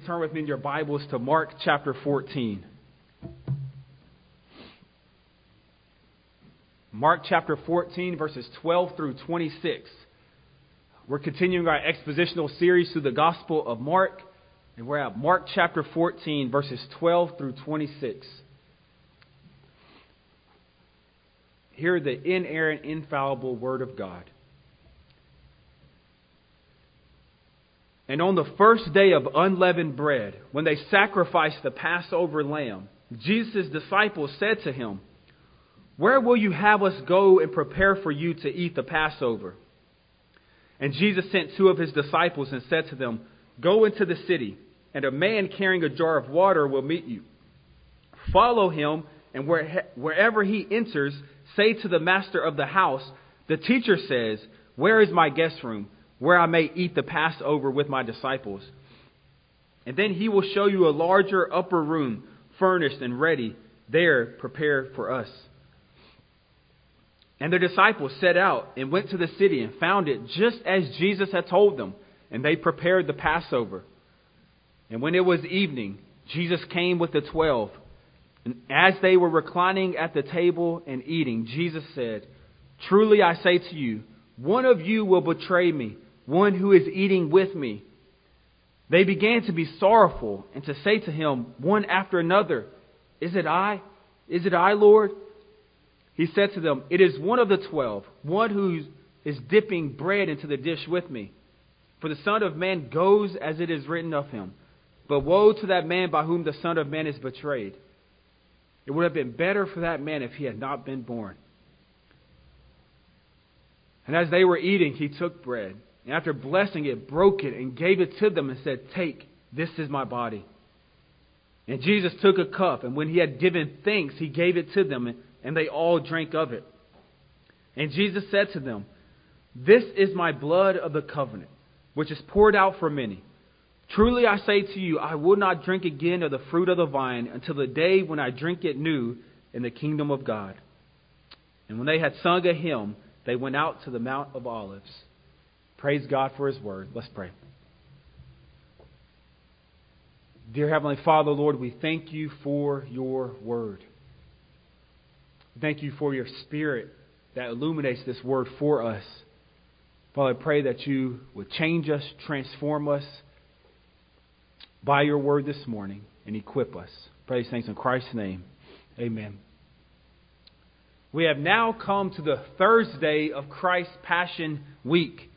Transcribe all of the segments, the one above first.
turn with me in your Bibles to Mark chapter 14. Mark chapter 14, verses 12 through 26. We're continuing our expositional series through the Gospel of Mark, and we're at Mark chapter 14, verses 12 through 26. Hear the inerrant, infallible Word of God. And on the first day of unleavened bread, when they sacrificed the Passover lamb, Jesus' disciples said to him, "Where will you have us go and prepare for you to eat the Passover?" And Jesus sent two of his disciples and said to them, "Go into the city, and a man carrying a jar of water will meet you. Follow him, and wherever he enters, say to the master of the house, 'The teacher says, where is my guest room, where I may eat the Passover with my disciples?' And then he will show you a larger upper room, furnished and ready. There prepare for us." And the disciples set out and went to the city and found it just as Jesus had told them, and they prepared the Passover. And when it was evening, Jesus came with the 12. And as they were reclining at the table and eating, Jesus said, "Truly I say to you, one of you will betray me, one who is eating with me." They began to be sorrowful and to say to him one after another, "Is it I? Is it I, Lord?" He said to them, "It is one of the 12, one who is dipping bread into the dish with me. For the Son of Man goes as it is written of him. But woe to that man by whom the Son of Man is betrayed. It would have been better for that man if he had not been born." And as they were eating, he took bread, and after blessing it, broke it and gave it to them and said, "Take, this is my body." And Jesus took a cup, and when he had given thanks, he gave it to them, and they all drank of it. And Jesus said to them, "This is my blood of the covenant, which is poured out for many. Truly I say to you, I will not drink again of the fruit of the vine until the day when I drink it new in the kingdom of God." And when they had sung a hymn, they went out to the Mount of Olives. Praise God for his word. Let's pray. Dear Heavenly Father, Lord, we thank you for your word. Thank you for your Spirit that illuminates this word for us. Father, I pray that you would change us, transform us by your word this morning, and equip us. Pray these things in Christ's name. Amen. We have now come to the Thursday of Christ's Passion Week.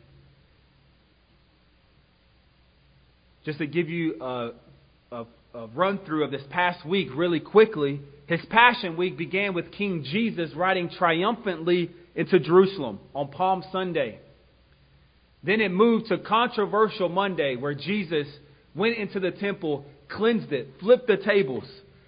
Just to give you a run-through of this past week really quickly, his Passion Week began with King Jesus riding triumphantly into Jerusalem on Palm Sunday. Then it moved to Controversial Monday, where Jesus went into the temple, cleansed it, flipped the tables.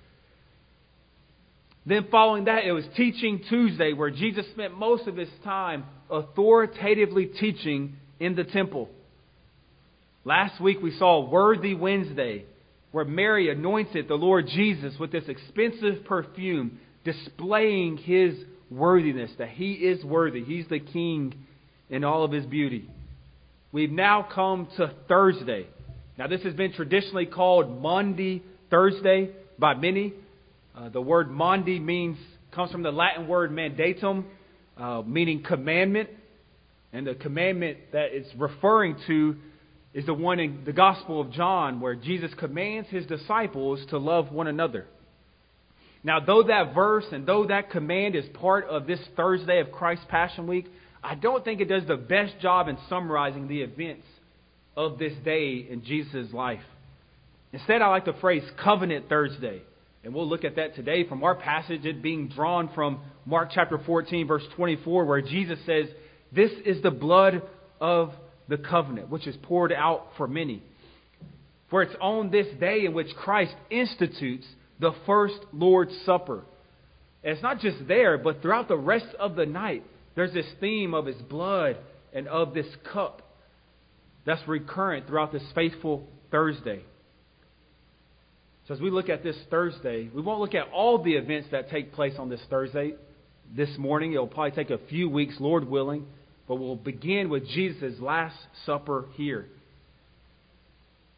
Then following that, it was Teaching Tuesday, where Jesus spent most of his time authoritatively teaching in the temple. Last week we saw Worthy Wednesday, where Mary anointed the Lord Jesus with this expensive perfume, displaying his worthiness, that he is worthy. He's the King in all of his beauty. We've now come to Thursday. Now this has been traditionally called Maundy Thursday by many. The word Maundy comes from the Latin word mandatum, meaning commandment. And the commandment that it's referring to is the one in the Gospel of John, where Jesus commands his disciples to love one another. Now, though that verse and though that command is part of this Thursday of Christ's Passion Week, I don't think it does the best job in summarizing the events of this day in Jesus' life. Instead, I like the phrase Covenant Thursday. And we'll look at that today from our passage, it being drawn from Mark chapter 14, verse 24, where Jesus says, "This is the blood of the covenant, which is poured out for many." For it's on this day in which Christ institutes the first Lord's Supper. And it's not just there, but throughout the rest of the night, there's this theme of his blood and of this cup that's recurrent throughout this faithful Thursday. So as we look at this Thursday, we won't look at all the events that take place on this Thursday. This morning, it'll probably take a few weeks, Lord willing. But we'll begin with Jesus' Last Supper here.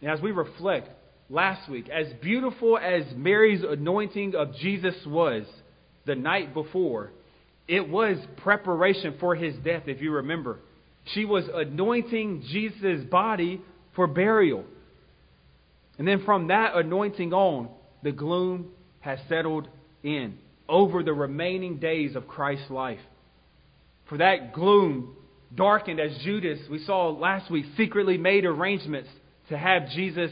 And as we reflect, last week, as beautiful as Mary's anointing of Jesus was the night before, it was preparation for his death, if you remember. She was anointing Jesus' body for burial. And then from that anointing on, the gloom has settled in over the remaining days of Christ's life. For that gloom darkened as Judas, we saw last week, secretly made arrangements to have Jesus,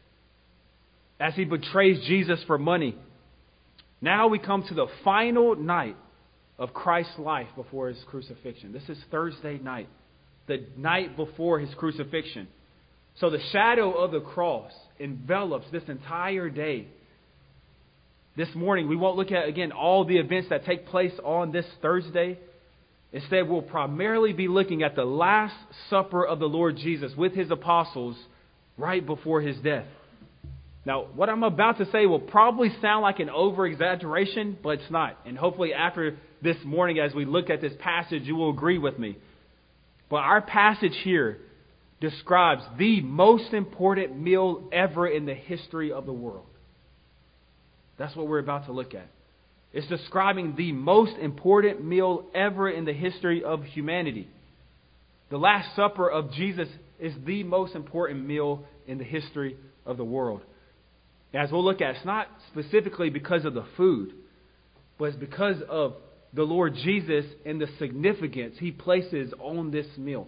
as he betrays Jesus for money. Now we come to the final night of Christ's life before his crucifixion. This is Thursday night, the night before his crucifixion. So the shadow of the cross envelops this entire day. This morning, we won't look at, again, all the events that take place on this Thursday. Instead, we'll primarily be looking at the Last Supper of the Lord Jesus with his apostles right before his death. Now, what I'm about to say will probably sound like an over-exaggeration, but it's not. And hopefully after this morning, as we look at this passage, you will agree with me. But our passage here describes the most important meal ever in the history of the world. That's what we're about to look at. It's describing the most important meal ever in the history of humanity. The Last Supper of Jesus is the most important meal in the history of the world. As we'll look at, it's not specifically because of the food, but it's because of the Lord Jesus and the significance he places on this meal.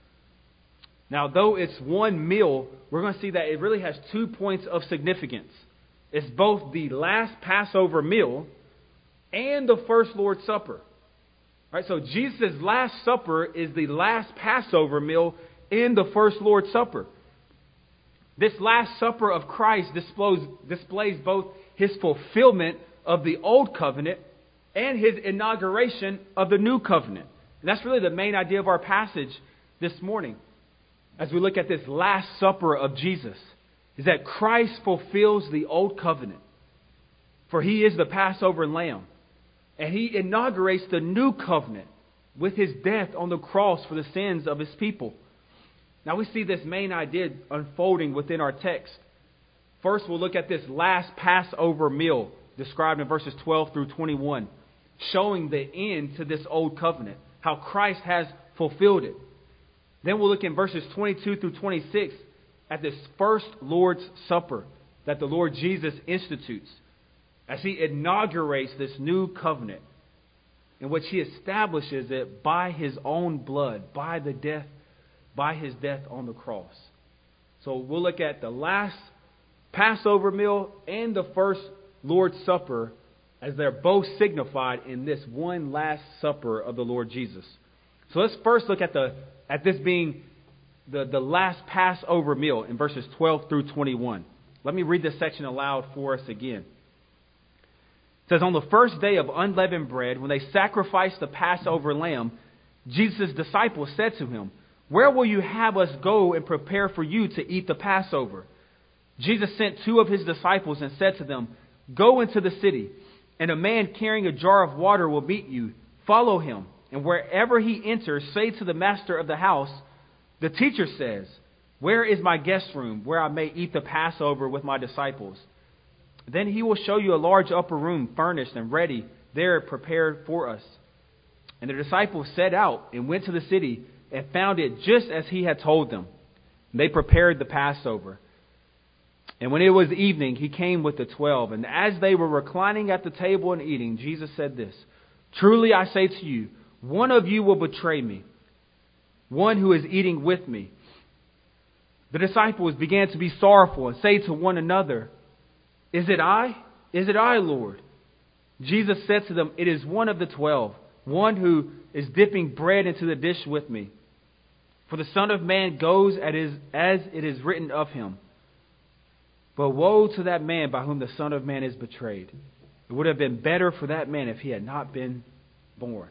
Now, though it's one meal, we're going to see that it really has 2 points of significance. It's both the last Passover meal and the first Lord's Supper. Right, so Jesus' Last Supper is the last Passover meal and the first Lord's Supper. This Last Supper of Christ displays both his fulfillment of the Old Covenant and his inauguration of the New Covenant. And that's really the main idea of our passage this morning as we look at this Last Supper of Jesus, is that Christ fulfills the Old Covenant. For he is the Passover lamb. And he inaugurates the New Covenant with his death on the cross for the sins of his people. Now we see this main idea unfolding within our text. First, we'll look at this last Passover meal described in verses 12 through 21, showing the end to this Old Covenant, how Christ has fulfilled it. Then we'll look in verses 22 through 26 at this first Lord's Supper that the Lord Jesus institutes as he inaugurates this new covenant in which he establishes it by his own blood, by his death on the cross. So we'll look at the last Passover meal and the first Lord's Supper as they're both signified in this one last supper of the Lord Jesus. So let's first look at this being the last Passover meal in verses 12 through 21. Let me read this section aloud for us again. It says, "On the first day of unleavened bread, when they sacrificed the Passover lamb, Jesus' disciples said to him, 'Where will you have us go and prepare for you to eat the Passover?' Jesus sent 2 of his disciples and said to them, 'Go into the city, and a man carrying a jar of water will meet you. Follow him, and wherever he enters, say to the master of the house, the teacher says, where is my guest room where I may eat the Passover with my disciples? Then he will show you a large upper room furnished and ready, there prepared for us.' And the disciples set out and went to the city and found it just as he had told them. And they prepared the Passover. And when it was evening, he came with the 12. And as they were reclining at the table and eating, Jesus said this, 'Truly I say to you, one of you will betray me, one who is eating with me.' The disciples began to be sorrowful and say to one another, 'Is it I? Is it I, Lord?' Jesus said to them, 'It is one of the 12, one who is dipping bread into the dish with me. For the Son of Man goes as it is written of him. But woe to that man by whom the Son of Man is betrayed. It would have been better for that man if he had not been born.'"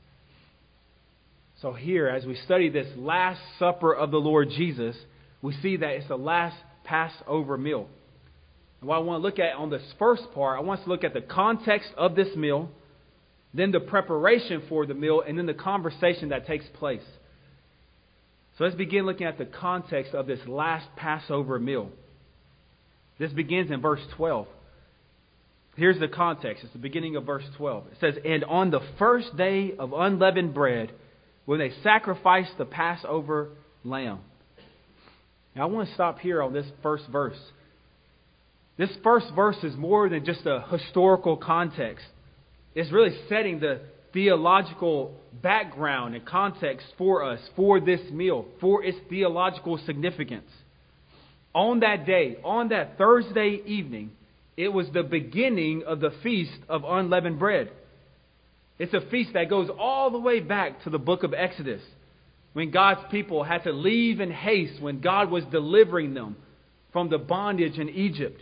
So here, as we study this Last Supper of the Lord Jesus, we see that it's the last Passover meal. And what I want to look at on this first part, I want us to look at the context of this meal, then the preparation for the meal, and then the conversation that takes place. So let's begin looking at the context of this last Passover meal. This begins in verse 12. Here's the context. It's the beginning of verse 12. It says, "And on the first day of unleavened bread, when they sacrificed the Passover lamb." Now I want to stop here on this first verse. This first verse is more than just a historical context. It's really setting the theological background and context for us, for this meal, for its theological significance. On that day, on that Thursday evening, it was the beginning of the Feast of Unleavened Bread. It's a feast that goes all the way back to the book of Exodus, when God's people had to leave in haste when God was delivering them from the bondage in Egypt.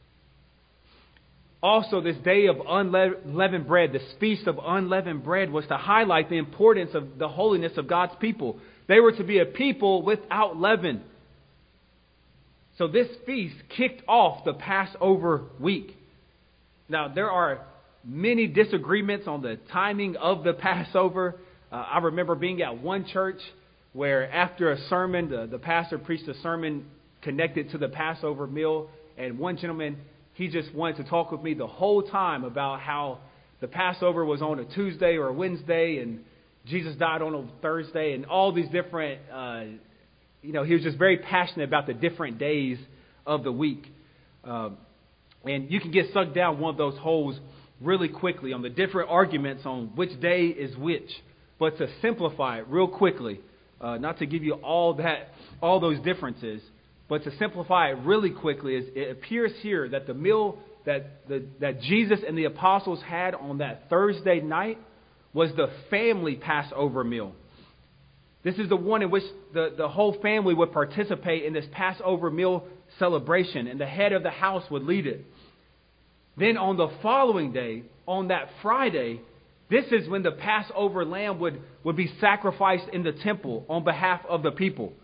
Also, this day of unleavened bread, this feast of unleavened bread, was to highlight the importance of the holiness of God's people. They were to be a people without leaven. So this feast kicked off the Passover week. Now, there are many disagreements on the timing of the Passover. I remember being at one church where after a sermon, the pastor preached a sermon connected to the Passover meal. And one gentleman, he just wanted to talk with me the whole time about how the Passover was on a Tuesday or a Wednesday and Jesus died on a Thursday and all these different, he was just very passionate about the different days of the week. And you can get sucked down one of those holes really quickly on the different arguments on which day is which. But to simplify it real quickly, not to give you all those differences, but to simplify it really quickly, is it appears here that the meal that Jesus and the apostles had on that Thursday night was the family Passover meal. This is the one in which the whole family would participate in this Passover meal celebration, and the head of the house would lead it. Then on the following day, on that Friday, this is when the Passover lamb would be sacrificed in the temple on behalf of the people.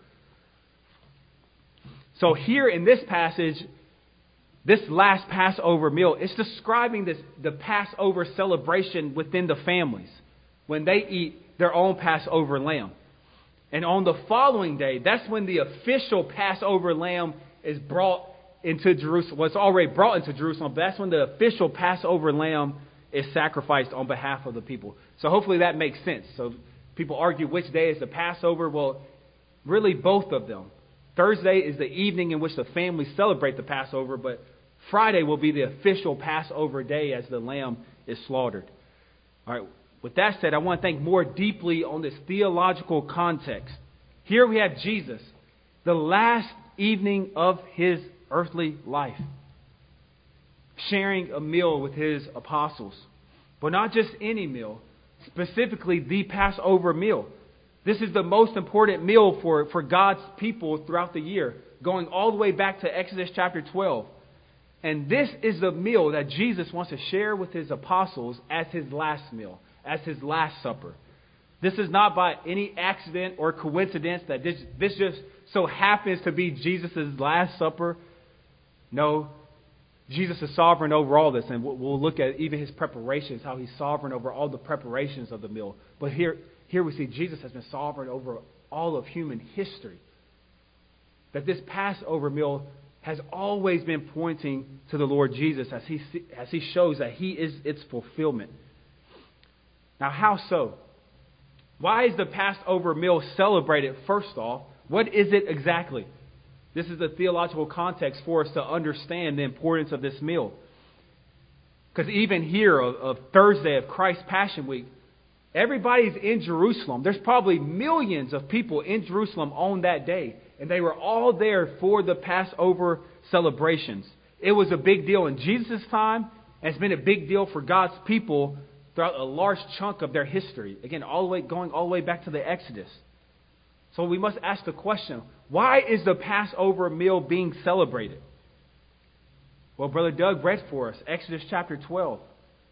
So here in this passage, this last Passover meal, it's describing the Passover celebration within the families when they eat their own Passover lamb. And on the following day, that's when the official Passover lamb is brought into Jerusalem. Well, it's already brought into Jerusalem, but that's when the official Passover lamb is sacrificed on behalf of the people. So hopefully that makes sense. So people argue which day is the Passover. Well, really both of them. Thursday is the evening in which the families celebrate the Passover, but Friday will be the official Passover day as the lamb is slaughtered. All right. With that said, I want to think more deeply on this theological context. Here we have Jesus, the last evening of his earthly life, sharing a meal with his apostles. But not just any meal, specifically the Passover meal. This is the most important meal for God's people throughout the year, going all the way back to Exodus chapter 12. And this is the meal that Jesus wants to share with his apostles as his last meal, as his last supper. This is not by any accident or coincidence that this just so happens to be Jesus' last supper. No, Jesus is sovereign over all this, and we'll look at even his preparations, how he's sovereign over all the preparations of the meal. But here we see Jesus has been sovereign over all of human history. That this Passover meal has always been pointing to the Lord Jesus as he shows that he is its fulfillment. Now, how so? Why is the Passover meal celebrated first off? What is it exactly? This is the theological context for us to understand the importance of this meal. Because even here of Thursday of Christ's Passion Week, everybody's in Jerusalem. There's probably millions of people in Jerusalem on that day. And they were all there for the Passover celebrations. It was a big deal in Jesus' time. And it's been a big deal for God's people throughout a large chunk of their history. Again, going all the way back to the Exodus. So we must ask the question, why is the Passover meal being celebrated? Well, Brother Doug read for us Exodus chapter 12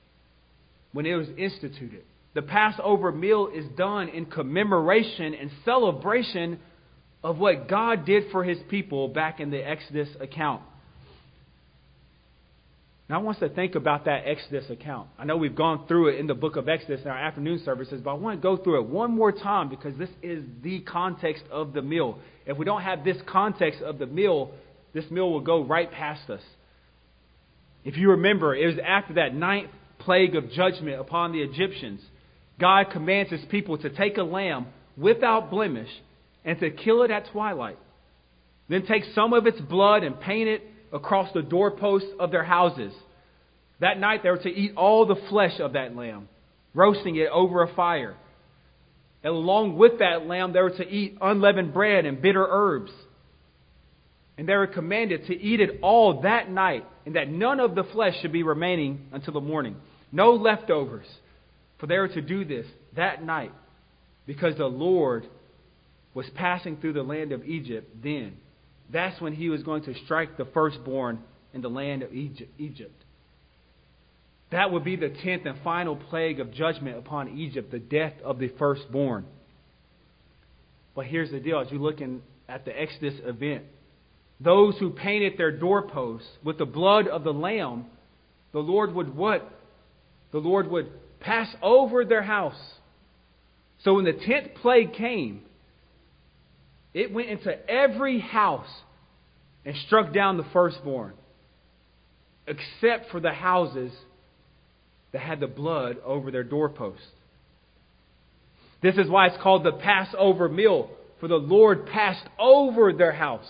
when it was instituted. The Passover meal is done in commemoration and celebration of what God did for his people back in the Exodus account. Now I want us to think about that Exodus account. I know we've gone through it in the book of Exodus in our afternoon services, but I want to go through it one more time because this is the context of the meal. If we don't have this context of the meal, this meal will go right past us. If you remember, it was after that 9th plague of judgment upon the Egyptians. God commands his people to take a lamb without blemish and to kill it at twilight. Then take some of its blood and paint it across the doorposts of their houses. That night they were to eat all the flesh of that lamb, roasting it over a fire. And along with that lamb, they were to eat unleavened bread and bitter herbs. And they were commanded to eat it all that night, and that none of the flesh should be remaining until the morning. No leftovers. For they were to do this that night, because the Lord was passing through the land of Egypt then. That's when he was going to strike the firstborn in the land of Egypt. That would be the 10th and final plague of judgment upon Egypt, the death of the firstborn. But here's the deal, as you look at the Exodus event, those who painted their doorposts with the blood of the lamb, the Lord would what? The Lord would pass over their house. So when the 10th plague came, it went into every house and struck down the firstborn, except for the houses that had the blood over their doorposts. This is why it's called the Passover meal, for the Lord passed over their house.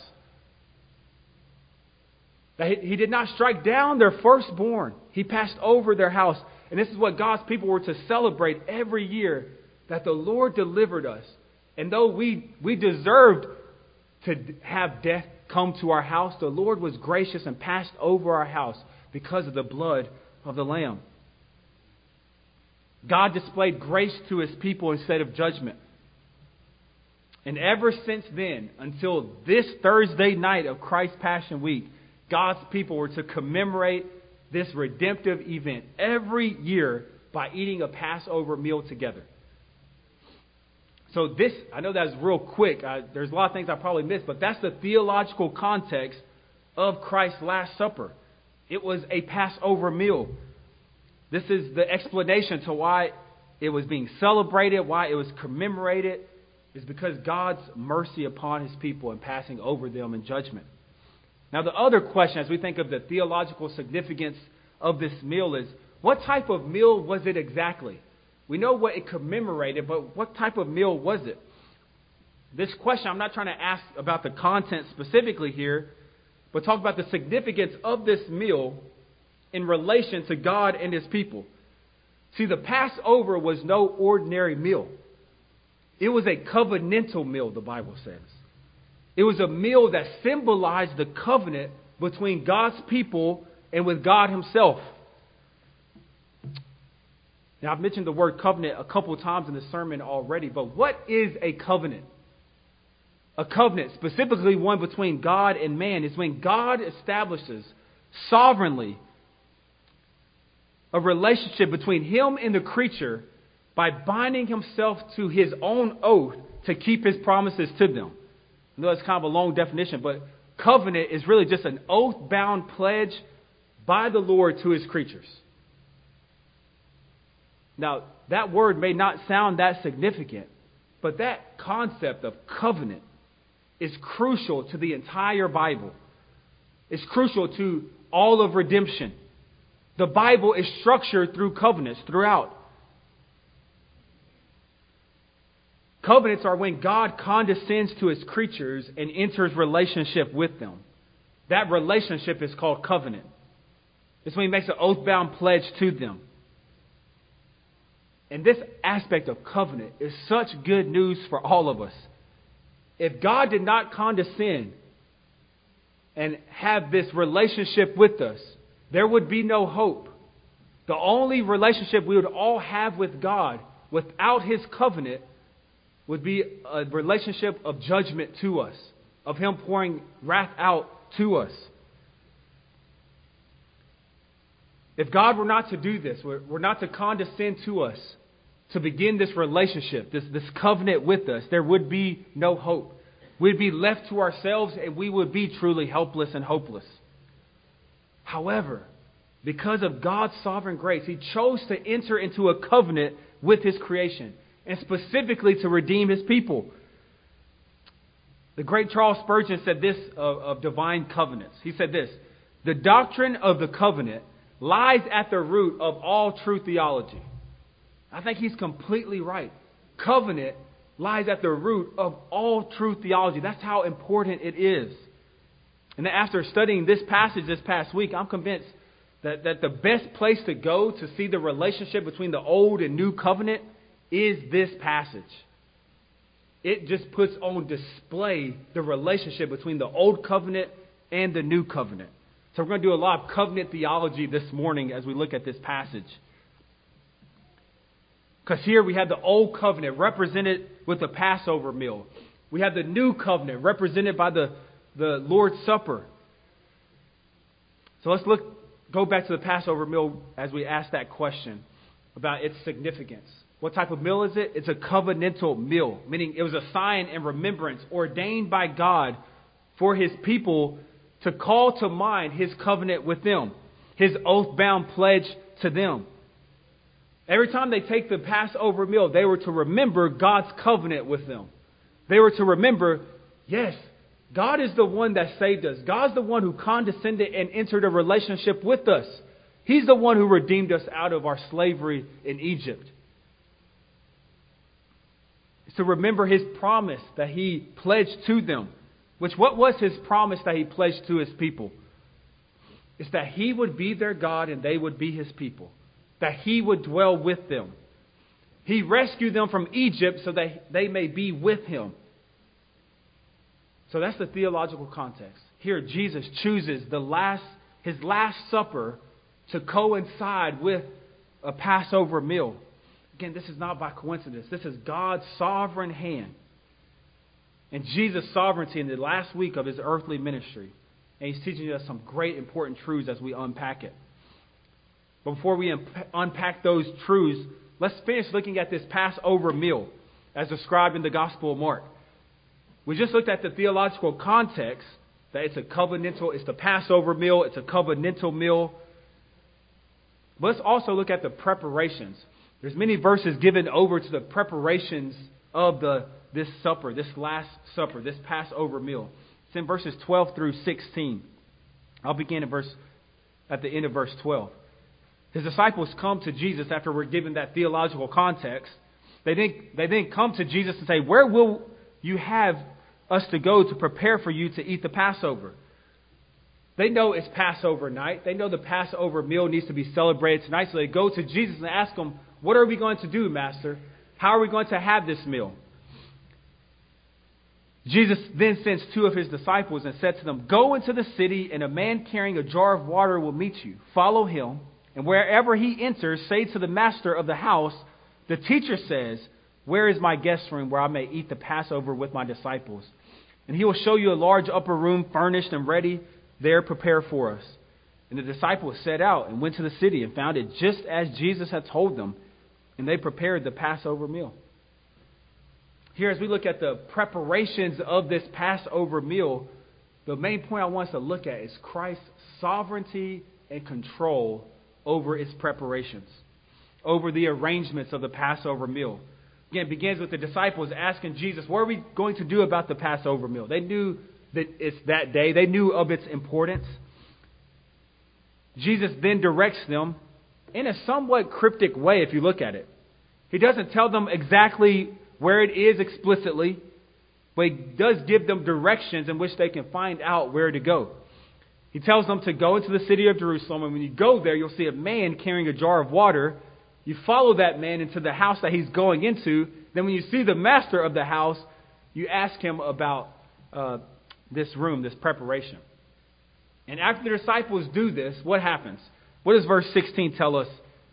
He did not strike down their firstborn. He passed over their house. And this is what God's people were to celebrate every year, that the Lord delivered us. And though we deserved to have death come to our house, the Lord was gracious and passed over our house because of the blood of the Lamb. God displayed grace to his people instead of judgment. And ever since then, until this Thursday night of Christ's Passion Week, God's people were to commemorate this redemptive event every year by eating a Passover meal together. So this, I know that's real quick. There's a lot of things I probably missed, but that's the theological context of Christ's Last Supper. It was a Passover meal. This is the explanation to why it was being celebrated, why it was commemorated, is because God's mercy upon his people and passing over them in judgment. Now, the other question, as we think of the theological significance of this meal, is what type of meal was it exactly? We know what it commemorated, but what type of meal was it? This question, I'm not trying to ask about the content specifically here, but talk about the significance of this meal in relation to God and his people. See, the Passover was no ordinary meal. It was a covenantal meal, the Bible says. It was a meal that symbolized the covenant between God's people and with God himself. Now, I've mentioned the word covenant a couple of times in the sermon already, but what is a covenant? A covenant, specifically one between God and man, is when God establishes sovereignly a relationship between him and the creature by binding himself to his own oath to keep his promises to them. I know it's kind of a long definition, but covenant is really just an oath-bound pledge by the Lord to his creatures. Now, that word may not sound that significant, but that concept of covenant is crucial to the entire Bible. It's crucial to all of redemption. The Bible is structured through covenants throughout. Covenants are when God condescends to his creatures and enters relationship with them. That relationship is called covenant. It's when he makes an oath-bound pledge to them. And this aspect of covenant is such good news for all of us. If God did not condescend and have this relationship with us, there would be no hope. The only relationship we would all have with God without his covenant would be a relationship of judgment to us, of him pouring wrath out to us. If God were not to do this, were not to condescend to us, to begin this relationship, this covenant with us, there would be no hope. We'd be left to ourselves and we would be truly helpless and hopeless. However, Because of God's sovereign grace, He chose to enter into a covenant with His creation, and specifically to redeem His people. The great Charles Spurgeon said this of divine covenants. He said this: the doctrine of the covenant lies at the root of all true theology. I think he's completely right. Covenant lies at the root of all true theology. That's how important it is. And then after studying this passage this past week, I'm convinced that the best place to go to see the relationship between the old and new covenant is this passage. It just puts on display the relationship between the old covenant and the new covenant. So we're going to do a lot of covenant theology this morning as we look at this passage. Because here we have the old covenant represented with the Passover meal. We have the new covenant represented by the Lord's Supper. So let's go back to the Passover meal as we ask that question about its significance. What type of meal is it? It's a covenantal meal, meaning it was a sign and remembrance ordained by God for His people to call to mind His covenant with them, His oath-bound pledge to them. Every time they take the Passover meal, they were to remember God's covenant with them. They were to remember, yes, God is the one that saved us. God's the one who condescended and entered a relationship with us. He's the one who redeemed us out of our slavery in Egypt. It's to remember His promise that He pledged to them. What was His promise that He pledged to His people? It's that He would be their God and they would be His people. That He would dwell with them. He rescued them from Egypt so that they may be with Him. So that's the theological context. Here, Jesus chooses His last supper to coincide with a Passover meal. Again, this is not by coincidence. This is God's sovereign hand. And Jesus' sovereignty in the last week of His earthly ministry. And He's teaching us some great important truths as we unpack it. But before we unpack those truths, let's finish looking at this Passover meal as described in the Gospel of Mark. We just looked at the theological context, that it's the Passover meal, it's a covenantal meal. But let's also look at the preparations. There's many verses given over to the preparations of this supper, this last supper, this Passover meal. It's in verses 12 through 16. I'll begin at the end of verse 12. His disciples come to Jesus after we're given that theological context. They then come to Jesus and say, "Where will you have us to go to prepare for you to eat the Passover?" They know it's Passover night. They know the Passover meal needs to be celebrated tonight. So they go to Jesus and ask Him, "What are we going to do, Master? How are we going to have this meal?" Jesus then sends two of His disciples and said to them, "Go into the city, and a man carrying a jar of water will meet you. Follow him, and wherever he enters, say to the master of the house, 'The teacher says, where is my guest room where I may eat the Passover with my disciples?' And he will show you a large upper room furnished and ready. There prepare for us." And the disciples set out and went to the city and found it just as Jesus had told them. And they prepared the Passover meal. Here, as we look at the preparations of this Passover meal, the main point I want us to look at is Christ's sovereignty and control over its preparations, over the arrangements of the Passover meal. Again, it begins with the disciples asking Jesus, "What are we going to do about the Passover meal?" They knew that it's that day. They knew of its importance. Jesus then directs them in a somewhat cryptic way if you look at it. He doesn't tell them exactly where it is explicitly, but He does give them directions in which they can find out where to go. He tells them to go into the city of Jerusalem, and when you go there, you'll see a man carrying a jar of water. You follow that man into the house that he's going into. Then when you see the master of the house, you ask him about this room, this preparation. And after the disciples do this, what happens? What does verse 16 tell us?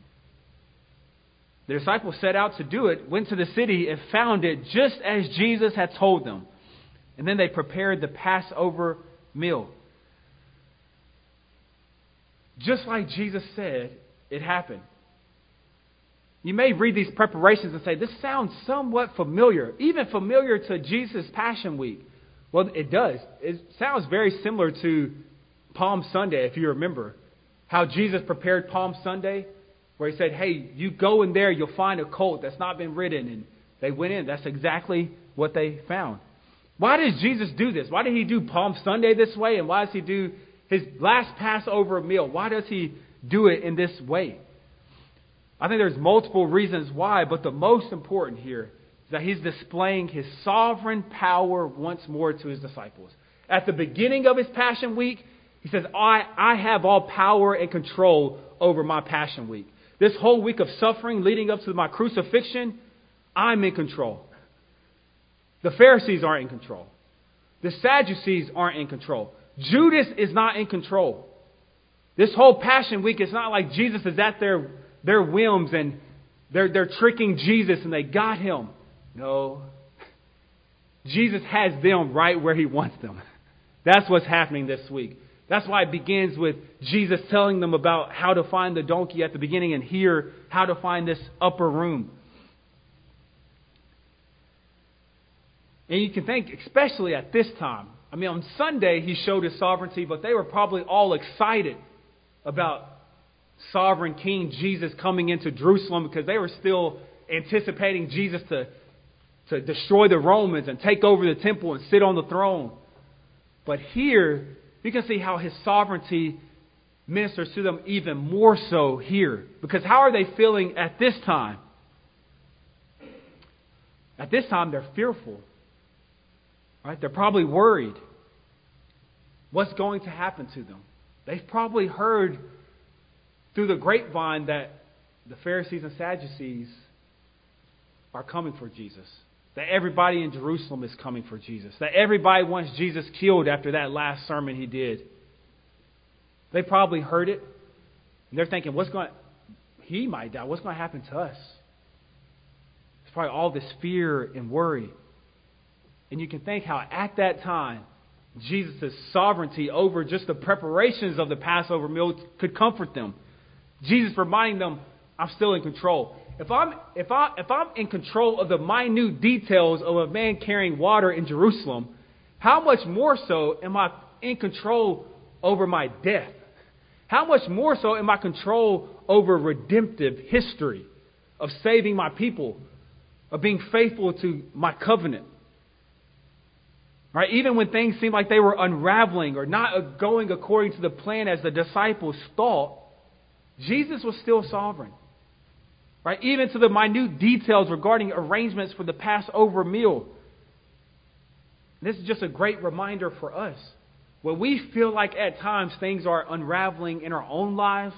The disciples set out to do it, went to the city, and found it just as Jesus had told them. And then they prepared the Passover meal. Just like Jesus said, it happened. You may read these preparations and say, "This sounds somewhat familiar," even familiar to Jesus' Passion Week. Well, it does. It sounds very similar to Palm Sunday, if you remember. How Jesus prepared Palm Sunday, where he said, hey, you go in there, you'll find a colt that's not been ridden. And they went in. That's exactly what they found. Why does Jesus do this? Why did he do Palm Sunday this way? And why does he do his last Passover meal? Why does he do it in this way? I think there's multiple reasons why, but the most important here is that he's displaying his sovereign power once more to his disciples. At the beginning of his Passion Week, he says, I have all power and control over my Passion Week. This whole week of suffering leading up to my crucifixion, I'm in control. The Pharisees aren't in control. The Sadducees aren't in control. Judas is not in control. This whole Passion Week, it's not like Jesus is at their whims and they're tricking Jesus and they got him. No. Jesus has them right where he wants them. That's what's happening this week. That's why it begins with Jesus telling them about how to find the donkey at the beginning and here how to find this upper room. And you can think, especially at this time, I mean, on Sunday he showed his sovereignty, but they were probably all excited about sovereign King Jesus coming into Jerusalem because they were still anticipating Jesus to destroy the Romans and take over the temple and sit on the throne. But here, you can see how his sovereignty ministers to them even more so here. Because how are they feeling at this time? At this time, they're fearful. Right? They're probably worried. What's going to happen to them? They've probably heard through the grapevine that the Pharisees and Sadducees are coming for Jesus. That everybody in Jerusalem is coming for Jesus. That everybody wants Jesus killed after that last sermon he did. They probably heard it. And they're thinking, he might die. What's going to happen to us? It's probably all this fear and worry. And you can think how at that time, Jesus' sovereignty over just the preparations of the Passover meal could comfort them. Jesus reminding them, I'm still in control. If I'm in control of the minute details of a man carrying water in Jerusalem, how much more so am I in control over my death? How much more so am I control over redemptive history of saving my people, of being faithful to my covenant? Right? Even when things seemed like they were unraveling or not going according to the plan as the disciples thought, Jesus was still sovereign. Right? Even to the minute details regarding arrangements for the Passover meal. This is just a great reminder for us. When we feel like at times things are unraveling in our own lives,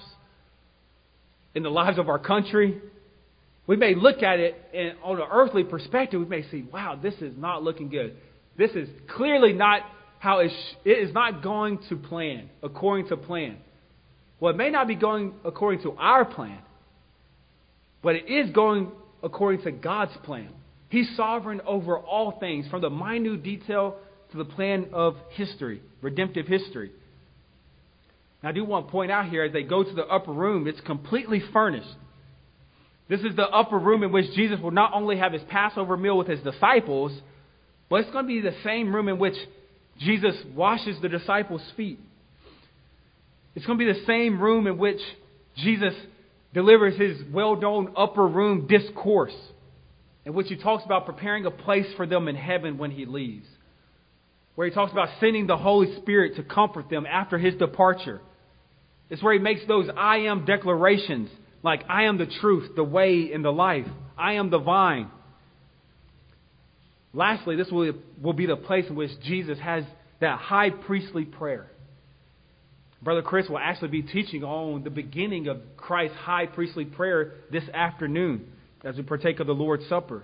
in the lives of our country, we may look at it and on an earthly perspective, we may see, wow, this is not looking good. This is clearly not how it is not going to plan, according to plan. Well, it may not be going according to our plan, but it is going according to God's plan. He's sovereign over all things, from the minute detail to the plan of history, redemptive history. Now, I do want to point out here, as they go to the upper room, it's completely furnished. This is the upper room in which Jesus will not only have his Passover meal with his disciples, but it's going to be the same room in which Jesus washes the disciples' feet. It's going to be the same room in which Jesus delivers his well-known upper room discourse, in which he talks about preparing a place for them in heaven when he leaves, where he talks about sending the Holy Spirit to comfort them after his departure. It's where he makes those I am declarations, like I am the truth, the way, and the life. I am the vine. Lastly, this will be the place in which Jesus has that high priestly prayer. Brother Chris will actually be teaching on the beginning of Christ's high priestly prayer this afternoon as we partake of the Lord's Supper.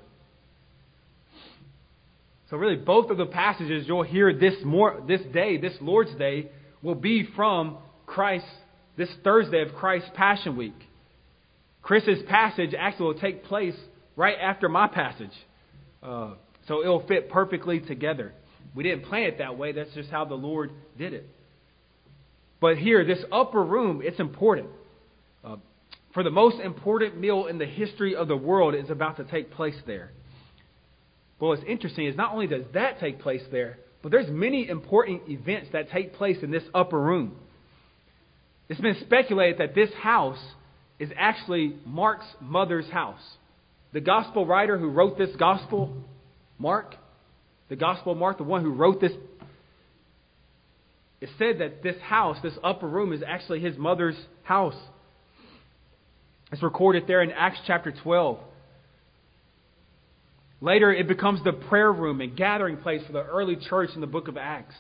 So really, both of the passages you'll hear this day, this Lord's Day, will be from Christ, this Thursday of Christ's Passion Week. Chris's passage actually will take place right after my passage. So it'll fit perfectly together. We didn't plan it that way. That's just how the Lord did it. But here, this upper room, it's important. For the most important meal in the history of the world is about to take place there. But what's interesting is not only does that take place there, but there's many important events that take place in this upper room. It's been speculated that this house is actually Mark's mother's house. The gospel writer who wrote this gospel, Mark, the gospel of Mark, the one who wrote this, it said that this house, this upper room, is actually his mother's house. It's recorded there in Acts chapter 12. Later, it becomes the prayer room and gathering place for the early church in the book of Acts.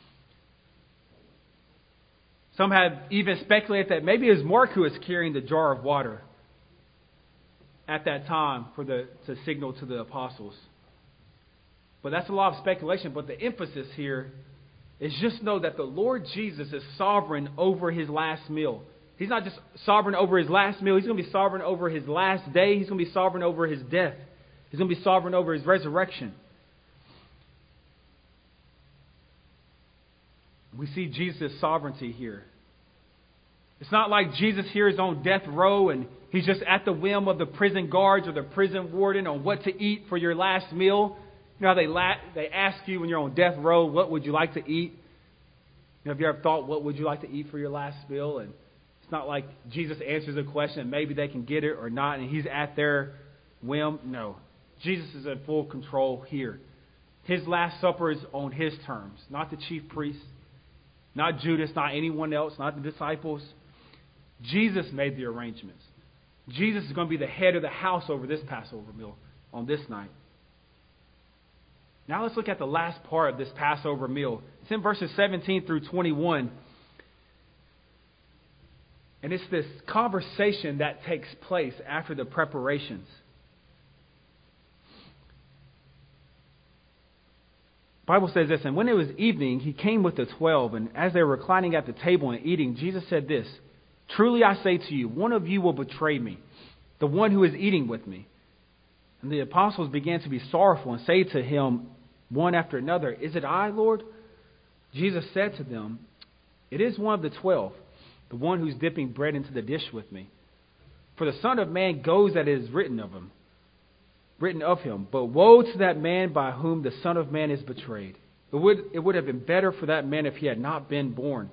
Some have even speculated that maybe it was Mark who was carrying the jar of water at that time to signal to the apostles. But that's a lot of speculation. But the emphasis here is just know that the Lord Jesus is sovereign over his last meal. He's not just sovereign over his last meal. He's going to be sovereign over his last day. He's going to be sovereign over his death. He's going to be sovereign over his resurrection. We see Jesus' sovereignty here. It's not like Jesus here is on death row and he's just at the whim of the prison guards or the prison warden on what to eat for your last meal. You know how they ask you when you're on death row, what would you like to eat? You know, have you ever thought, what would you like to eat for your last meal? And it's not like Jesus answers a question and maybe they can get it or not and he's at their whim. No. Jesus is in full control here. His Last Supper is on his terms, not the chief priests, not Judas, not anyone else, not the disciples. Jesus made the arrangements. Jesus is going to be the head of the house over this Passover meal on this night. Now let's look at the last part of this Passover meal. It's in verses 17 through 21. And it's this conversation that takes place after the preparations. The Bible says this, and when it was evening, he came with the 12, and as they were reclining at the table and eating, Jesus said this, truly I say to you, one of you will betray me, the one who is eating with me. And the apostles began to be sorrowful and say to him one after another, is it I, Lord? Jesus said to them, it is one of the 12, the one who's dipping bread into the dish with me. For the Son of Man goes as it is written of him. But woe to that man by whom the Son of Man is betrayed. It would have been better for that man if he had not been born.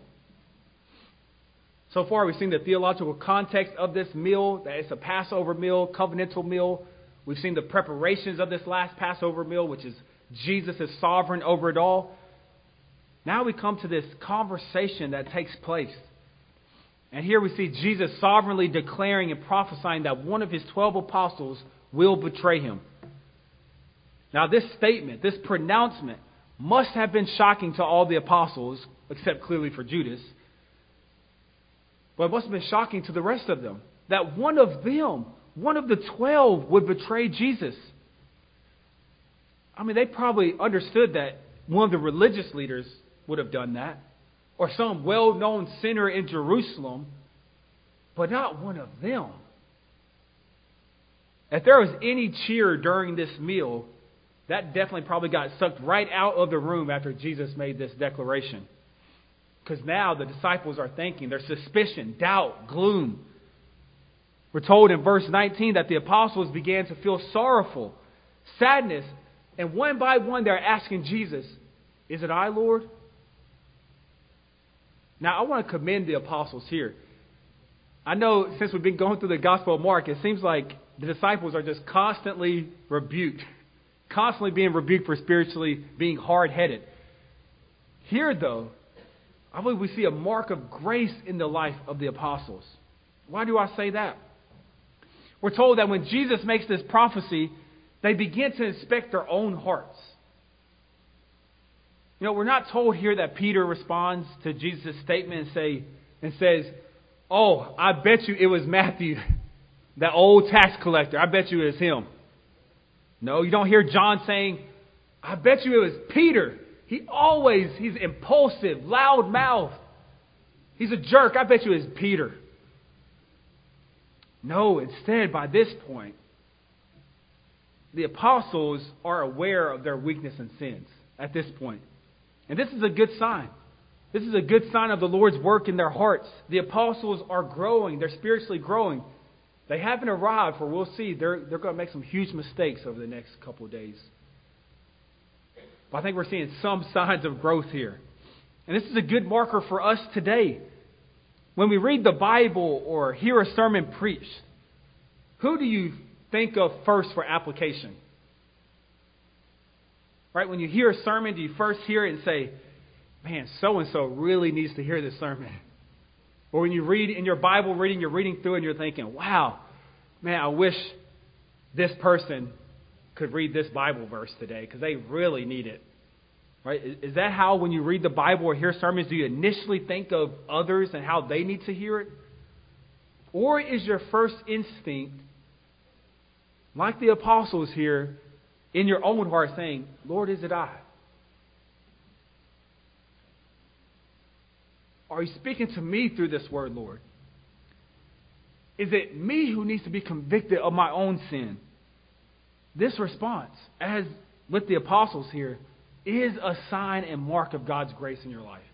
So far, we've seen the theological context of this meal, that it's a Passover meal, covenantal meal. We've seen the preparations of this last Passover meal, which is Jesus is sovereign over it all. Now we come to this conversation that takes place. And here we see Jesus sovereignly declaring and prophesying that one of his 12 apostles will betray him. Now this statement, this pronouncement, must have been shocking to all the apostles, except clearly for Judas. But it must have been shocking to the rest of them, that one of them, one of the 12, would betray Jesus. I mean, they probably understood that one of the religious leaders would have done that, or some well-known sinner in Jerusalem, but not one of them. If there was any cheer during this meal, that definitely probably got sucked right out of the room after Jesus made this declaration. Because now the disciples are thinking, there's suspicion, doubt, gloom. We're told in verse 19 that the apostles began to feel sorrowful, sadness, and one by one they're asking Jesus, is it I, Lord? Now I want to commend the apostles here. I know since we've been going through the Gospel of Mark, it seems like the disciples are just constantly rebuked. Constantly being rebuked for spiritually being hard-headed. Here, though, I believe we see a mark of grace in the life of the apostles. Why do I say that? We're told that when Jesus makes this prophecy, they begin to inspect their own hearts. You know, we're not told here that Peter responds to Jesus' statement and says, oh, I bet you it was Matthew, that old tax collector. I bet you it was him. No, you don't hear John saying, I bet you it was Peter. He's impulsive, loud mouthed. He's a jerk. I bet you it was Peter. No, instead, by this point, the apostles are aware of their weakness and sins at this point. And this is a good sign. This is a good sign of the Lord's work in their hearts. The apostles are growing. They're spiritually growing. They haven't arrived, for we'll see they're going to make some huge mistakes over the next couple of days. But I think we're seeing some signs of growth here. And this is a good marker for us today. When we read the Bible or hear a sermon preached, who do you think of first for application? Right? When you hear a sermon, do you first hear it and say, man, so-and-so really needs to hear this sermon? Or when you read in your Bible reading, you're reading through and you're thinking, wow, man, I wish this person could read this Bible verse today because they really need it. Right? Is that how, when you read the Bible or hear sermons, do you initially think of others and how they need to hear it? Or is your first instinct, like the apostles here, in your own heart saying, Lord, is it I? Are you speaking to me through this word, Lord? Is it me who needs to be convicted of my own sin? This response, as with the apostles here, is a sign and mark of God's grace in your life.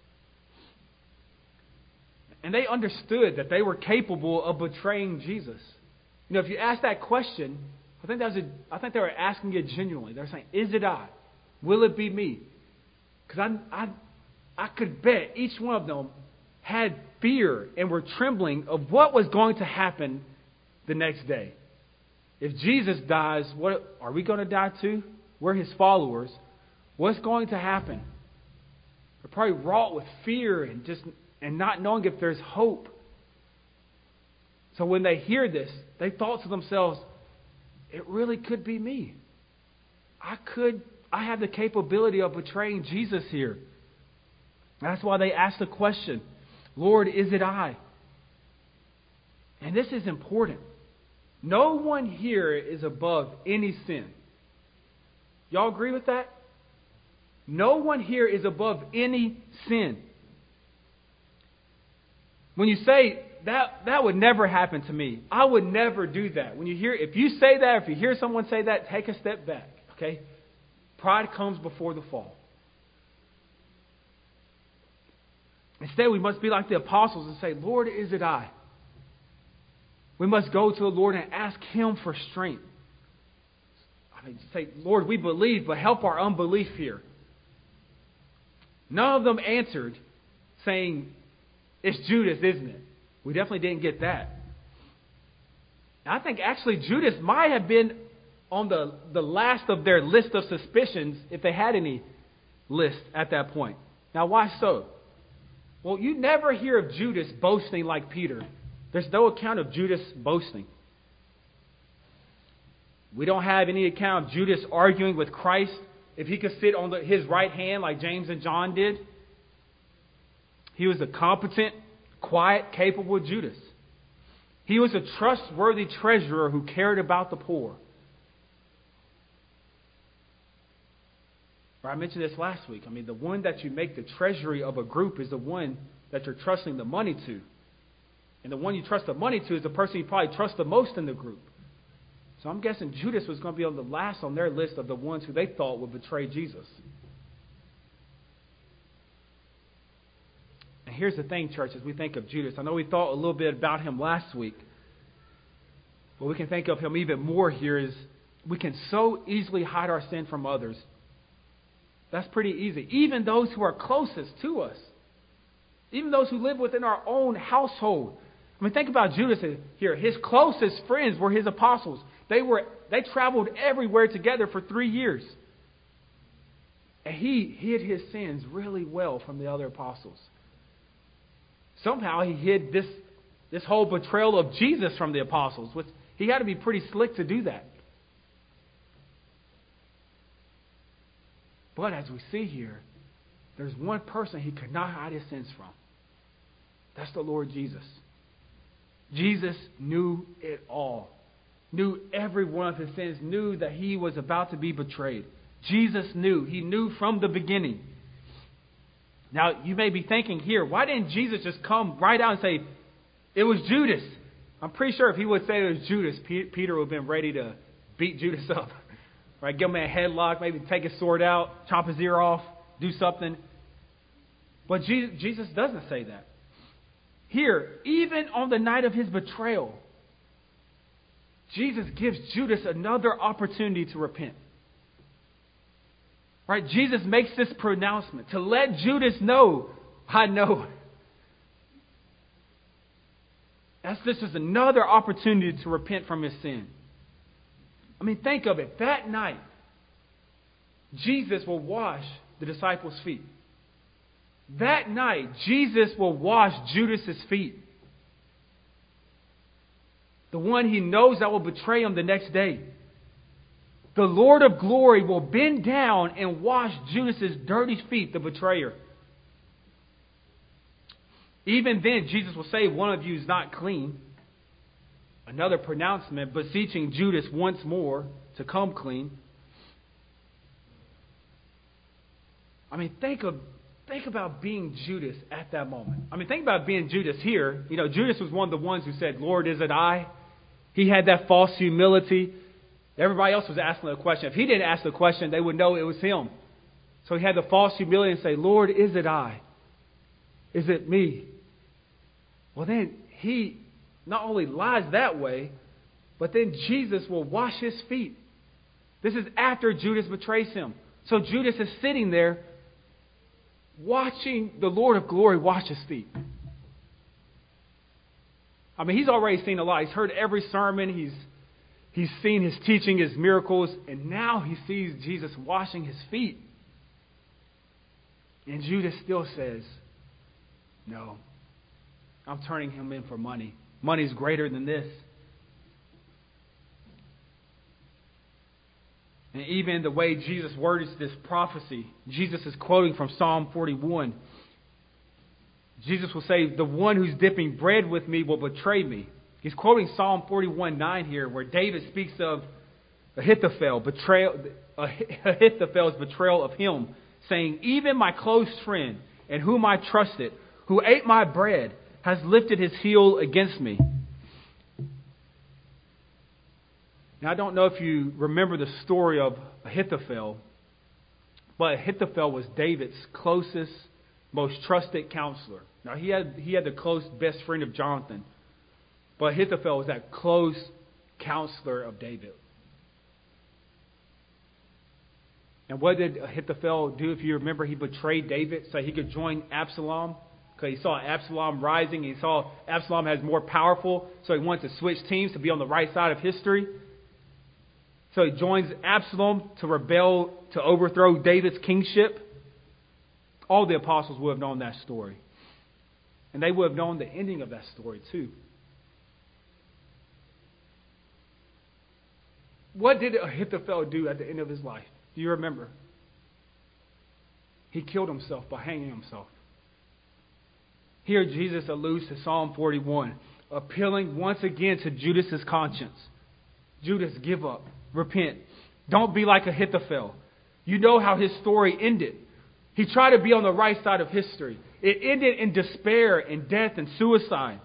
And they understood that they were capable of betraying Jesus. You know, if you ask that question, I think they were asking it genuinely. They're saying, is it I? Will it be me? Because I could bet each one of them had fear and were trembling of what was going to happen the next day. If Jesus dies, what are we going to die too? We're his followers. What's going to happen? They're probably wrought with fear and not knowing if there's hope. So when they hear this, they thought to themselves, it really could be me. I have the capability of betraying Jesus here. That's why they asked the question, Lord, is it I? And this is important. No one here is above any sin. Y'all agree with that? No one here is above any sin. When you say that would never happen to me, I would never do that. If you say that, if you hear someone say that, take a step back. Okay? Pride comes before the fall. Instead, we must be like the apostles and say, Lord, is it I? We must go to the Lord and ask him for strength. Say, Lord, we believe, but help our unbelief here. None of them answered saying, it's Judas, isn't it? We definitely didn't get that. And I think actually Judas might have been on the last of their list of suspicions, if they had any list at that point. Now, why so? Well, you never hear of Judas boasting like Peter. There's no account of Judas boasting. We don't have any account of Judas arguing with Christ if he could sit on his right hand like James and John did. He was a competent, quiet, capable Judas. He was a trustworthy treasurer who cared about the poor. I mentioned this last week. The one that you make the treasury of a group is the one that you're trusting the money to. And the one you trust the money to is the person you probably trust the most in the group. So I'm guessing Judas was going to be on the last on their list of the ones who they thought would betray Jesus. And here's the thing, church, as we think of Judas. I know we thought a little bit about him last week. But we can think of him even more here is we can so easily hide our sin from others. That's pretty easy. Even those who are closest to us. Even those who live within our own household. Think about Judas here. His closest friends were his apostles. They traveled everywhere together for 3 years. And he hid his sins really well from the other apostles. Somehow he hid this whole betrayal of Jesus from the apostles. Which he had to be pretty slick to do that. But as we see here, there's one person he could not hide his sins from. That's the Lord Jesus. Jesus knew it all. Knew every one of his sins. Knew that he was about to be betrayed. Jesus knew. He knew from the beginning. Now, you may be thinking here, why didn't Jesus just come right out and say, it was Judas? I'm pretty sure if he would say it was Judas, Peter would have been ready to beat Judas up. Right? Give him a headlock, maybe take his sword out, chop his ear off, do something. But Jesus doesn't say that. Here, even on the night of his betrayal, Jesus gives Judas another opportunity to repent. Right? Jesus makes this pronouncement to let Judas know, I know. This is another opportunity to repent from his sin. I mean, think of it. That night, Jesus will wash the disciples' feet. That night, Jesus will wash Judas's feet. The one he knows that will betray him the next day. The Lord of glory will bend down and wash Judas's dirty feet, the betrayer. Even then, Jesus will say, one of you is not clean. Another pronouncement, beseeching Judas once more to come clean. I mean, think about being Judas at that moment. I mean, think about being Judas here. You know, Judas was one of the ones who said, Lord, is it I? He had that false humility. Everybody else was asking the question. If he didn't ask the question, they would know it was him. So he had the false humility and say, Lord, is it I? Is it me? Well, then he not only lies that way, but then Jesus will wash his feet. This is after Judas betrays him. So Judas is sitting there watching the Lord of glory wash his feet. I mean, he's already seen a lot. He's heard every sermon. He's seen his teaching, his miracles, and now he sees Jesus washing his feet. And Judas still says, no, I'm turning him in for money. Money's greater than this. And even the way Jesus words this prophecy, Jesus is quoting from Psalm 41. Jesus will say, the one who's dipping bread with me will betray me. He's quoting Psalm 41:9 here, where David speaks of Ahithophel's betrayal of him, saying, even my close friend, in whom I trusted, who ate my bread, has lifted his heel against me. Now, I don't know if you remember the story of Ahithophel, but Ahithophel was David's closest, most trusted counselor. Now, he had the close best friend of Jonathan, but Ahithophel was that close counselor of David. And what did Ahithophel do? If you remember, he betrayed David so he could join Absalom. Because he saw Absalom rising. He saw Absalom has more powerful. So he wanted to switch teams to be on the right side of history. So he joins Absalom to rebel, to overthrow David's kingship. All the apostles would have known that story. And they would have known the ending of that story too. What did Ahithophel do at the end of his life? Do you remember? He killed himself by hanging himself. Here Jesus alludes to Psalm 41, appealing once again to Judas's conscience. Judas, give up. Repent. Don't be like Ahithophel. You know how his story ended. He tried to be on the right side of history. It ended in despair and death and suicide.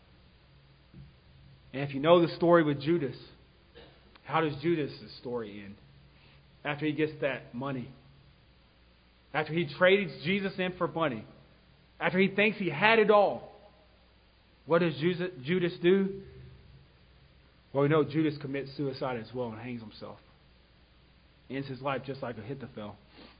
And if you know the story with Judas, how does Judas' story end? After he gets that money. After he trades Jesus in for money. After he thinks he had it all. What does Judas do? Well, we know Judas commits suicide as well and hangs himself. Ends his life just like Ahithophel.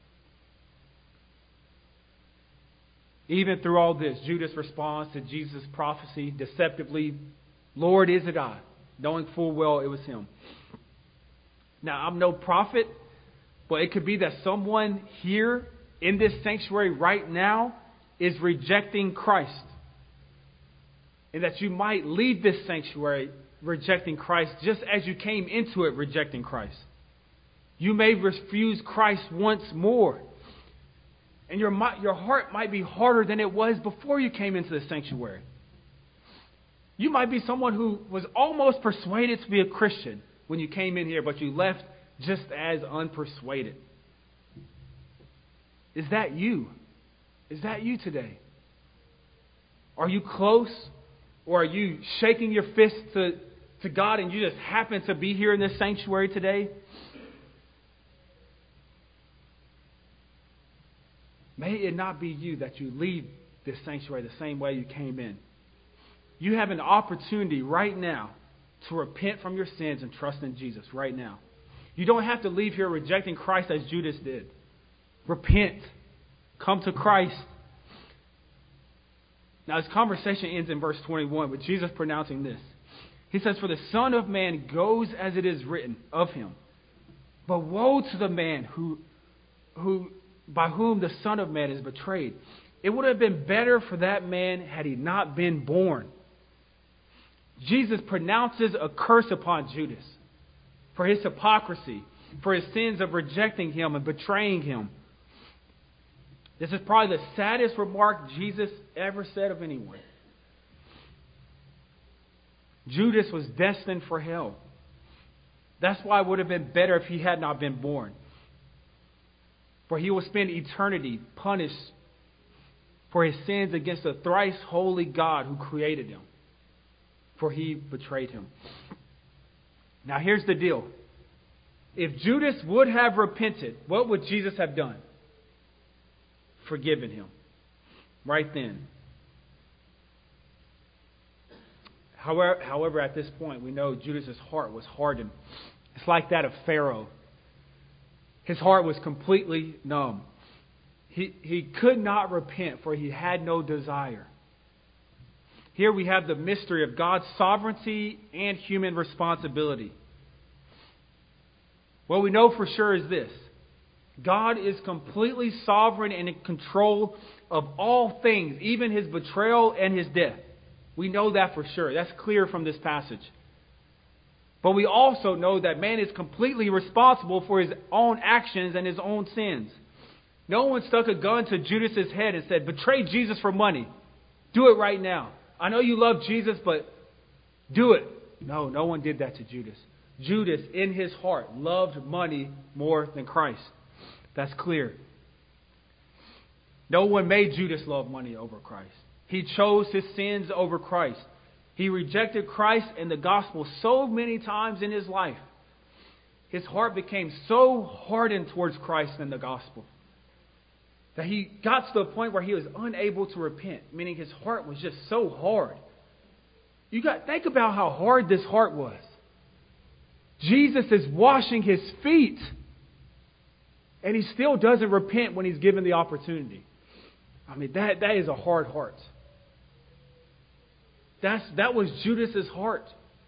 Even through all this, Judas responds to Jesus' prophecy deceptively, Lord, is it I? Knowing full well it was him. Now, I'm no prophet, but it could be that someone here in this sanctuary right now is rejecting Christ. And that you might leave this sanctuary rejecting Christ just as you came into it rejecting Christ. You may refuse Christ once more. And your heart might be harder than it was before you came into the sanctuary. You might be someone who was almost persuaded to be a Christian when you came in here, but you left just as unpersuaded. Is that you? Is that you today? Are you close? Or are you shaking your fist to God and you just happen to be here in this sanctuary today? May it not be you that you leave this sanctuary the same way you came in. You have an opportunity right now to repent from your sins and trust in Jesus right now. You don't have to leave here rejecting Christ as Judas did. Repent. Come to Christ. Now, his conversation ends in verse 21 with Jesus pronouncing this. He says, "For the Son of Man goes as it is written of him. But woe to the man by whom the Son of Man is betrayed. It would have been better for that man had he not been born." Jesus pronounces a curse upon Judas for his hypocrisy, for his sins of rejecting him and betraying him. This is probably the saddest remark Jesus ever said of anyone. Judas was destined for hell. That's why it would have been better if he had not been born. For he will spend eternity punished for his sins against the thrice holy God who created him. For he betrayed him. Now here's the deal. If Judas would have repented, what would Jesus have done? Forgiven him. Right then. However, at this point, we know Judas' heart was hardened. It's like that of Pharaoh. His heart was completely numb. He could not repent, for he had no desire. Here we have the mystery of God's sovereignty and human responsibility. What we know for sure is this. God is completely sovereign and in control of all things, even his betrayal and his death. We know that for sure. That's clear from this passage. But we also know that man is completely responsible for his own actions and his own sins. No one stuck a gun to Judas's head and said, "Betray Jesus for money. Do it right now. I know you love Jesus, but do it." No one did that to Judas. Judas, in his heart, loved money more than Christ. That's clear. No one made Judas love money over Christ. He chose his sins over Christ. He rejected Christ and the gospel so many times in his life. His heart became so hardened towards Christ and the gospel that he got to the point where he was unable to repent, meaning his heart was just so hard. Think about how hard this heart was. Jesus is washing his feet, and he still doesn't repent when he's given the opportunity. I mean, that is a hard heart. That was Judas's heart.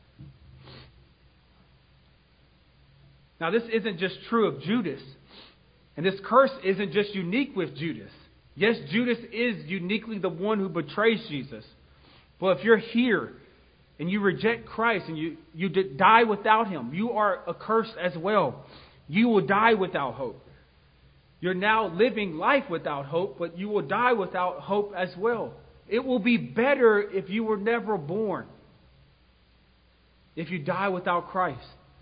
Now, this isn't just true of Judas. And this curse isn't just unique with Judas. Yes, Judas is uniquely the one who betrays Jesus. But if you're here and you reject Christ and you die without him, you are accursed as well. You will die without hope. You're now living life without hope, but you will die without hope as well. It will be better if you were never born. If you die without Christ.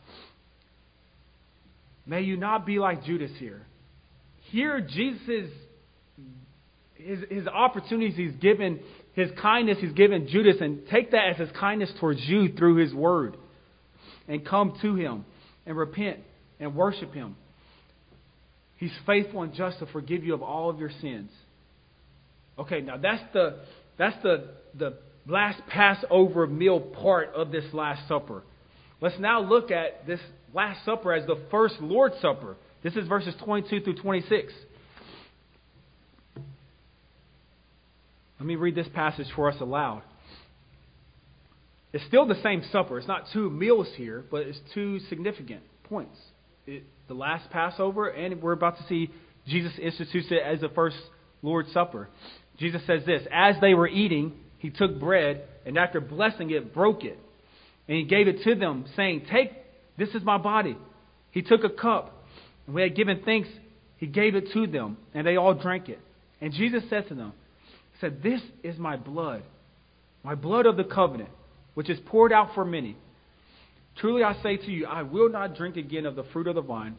May you not be like Judas here. Here, Jesus, his opportunities he's given, his kindness he's given Judas, and take that as his kindness towards you through his word. And come to him and repent and worship him. He's faithful and just to forgive you of all of your sins. Okay, now that's the last Passover meal part of this Last Supper. Let's now look at this Last Supper as the first Lord's Supper. This is verses 22 through 26. Let me read this passage for us aloud. It's still the same supper. It's not two meals here, but it's two significant points. The last Passover, and we're about to see Jesus institutes it as the first Lord's Supper. Jesus says this: "As they were eating, he took bread, and after blessing it, broke it. And he gave it to them, saying, 'Take, this is my body.' He took a cup, and when he had given thanks, he gave it to them, and they all drank it. And Jesus said to them, he said, 'This is my blood of the covenant, which is poured out for many. Truly I say to you, I will not drink again of the fruit of the vine,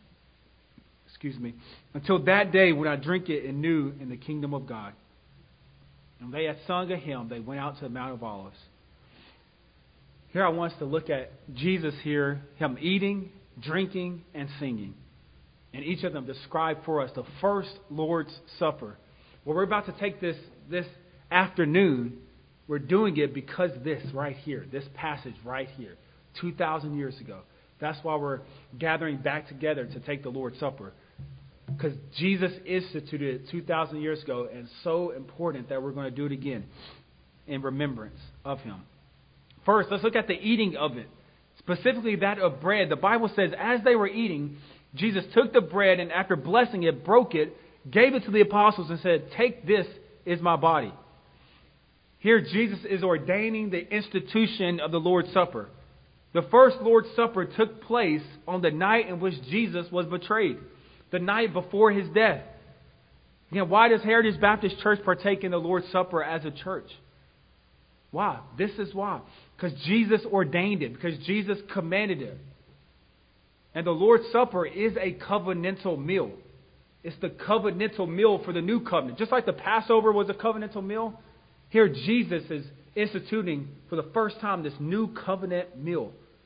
until that day when I drink it anew in the kingdom of God.' And they had sung a hymn. They went out to the Mount of Olives." Here I want us to look at Jesus here, him eating, drinking, and singing. And each of them describe for us the first Lord's Supper. Well, we're about to take this afternoon. We're doing it because this right here, this passage right here, 2,000 years ago. That's why we're gathering back together to take the Lord's Supper. Because Jesus instituted it 2,000 years ago, and so important that we're going to do it again in remembrance of him. First, let's look at the eating of it, specifically that of bread. The Bible says, as they were eating, Jesus took the bread and after blessing it, broke it, gave it to the apostles and said, "Take, this is my body." Here, Jesus is ordaining the institution of the Lord's Supper. The first Lord's Supper took place on the night in which Jesus was betrayed, the night before his death. Again, why does Heritage Baptist Church partake in the Lord's Supper as a church? Why? This is why. Because Jesus ordained it, because Jesus commanded it. And the Lord's Supper is a covenantal meal. It's the covenantal meal for the new covenant. Just like the Passover was a covenantal meal, here Jesus is instituting for the first time this new covenant meal.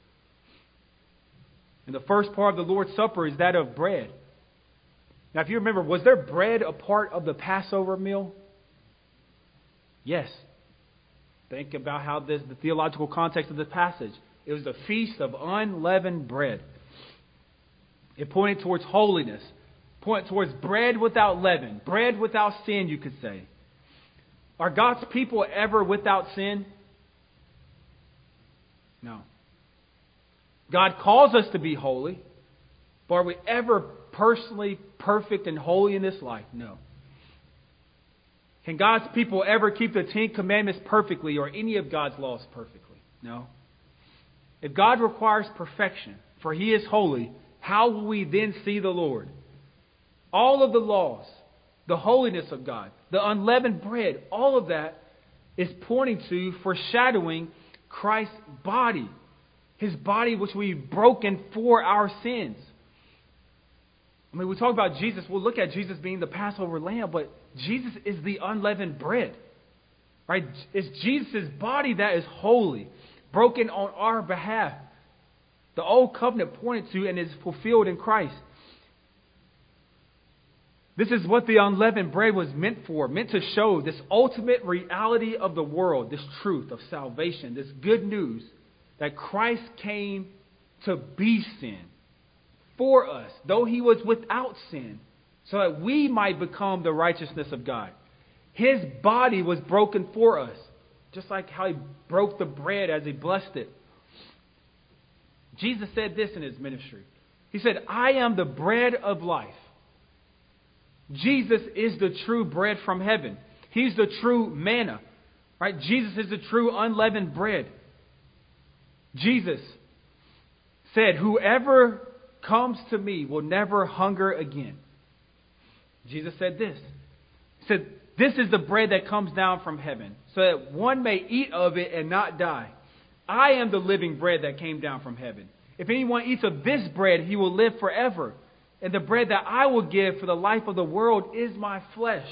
And the first part of the Lord's Supper is that of bread. Now, if you remember, was there bread a part of the Passover meal? Yes. Think about how the theological context of the passage. It was the feast of unleavened bread. It pointed towards holiness, pointed towards bread without leaven, bread without sin, you could say. Are God's people ever without sin? No. God calls us to be holy, but are we ever personally perfect and holy in this life? No. Can God's people ever keep the 10 Commandments perfectly or any of God's laws perfectly? No. If God requires perfection, for He is holy, how will we then see the Lord? All of the laws, the holiness of God, the unleavened bread, all of that is pointing to, foreshadowing Christ's body. His body which we've broken for our sins. I mean, we talk about Jesus, we'll look at Jesus being the Passover lamb, but Jesus is the unleavened bread. Right? It's Jesus' body that is holy, broken on our behalf. The old covenant pointed to and is fulfilled in Christ. This is what the unleavened bread was meant for, meant to show this ultimate reality of the world, this truth of salvation, this good news that Christ came to be sin for us, though He was without sin, so that we might become the righteousness of God. His body was broken for us, just like how He broke the bread as He blessed it. Jesus said this in His ministry. He said, "I am the bread of life." Jesus is the true bread from heaven. He's the true manna. Right? Jesus is the true unleavened bread. Jesus said, "Whoever comes to me will never hunger again." Jesus said this. He said, "This is the bread that comes down from heaven, so that one may eat of it and not die. I am the living bread that came down from heaven. If anyone eats of this bread, he will live forever. And the bread that I will give for the life of the world is my flesh."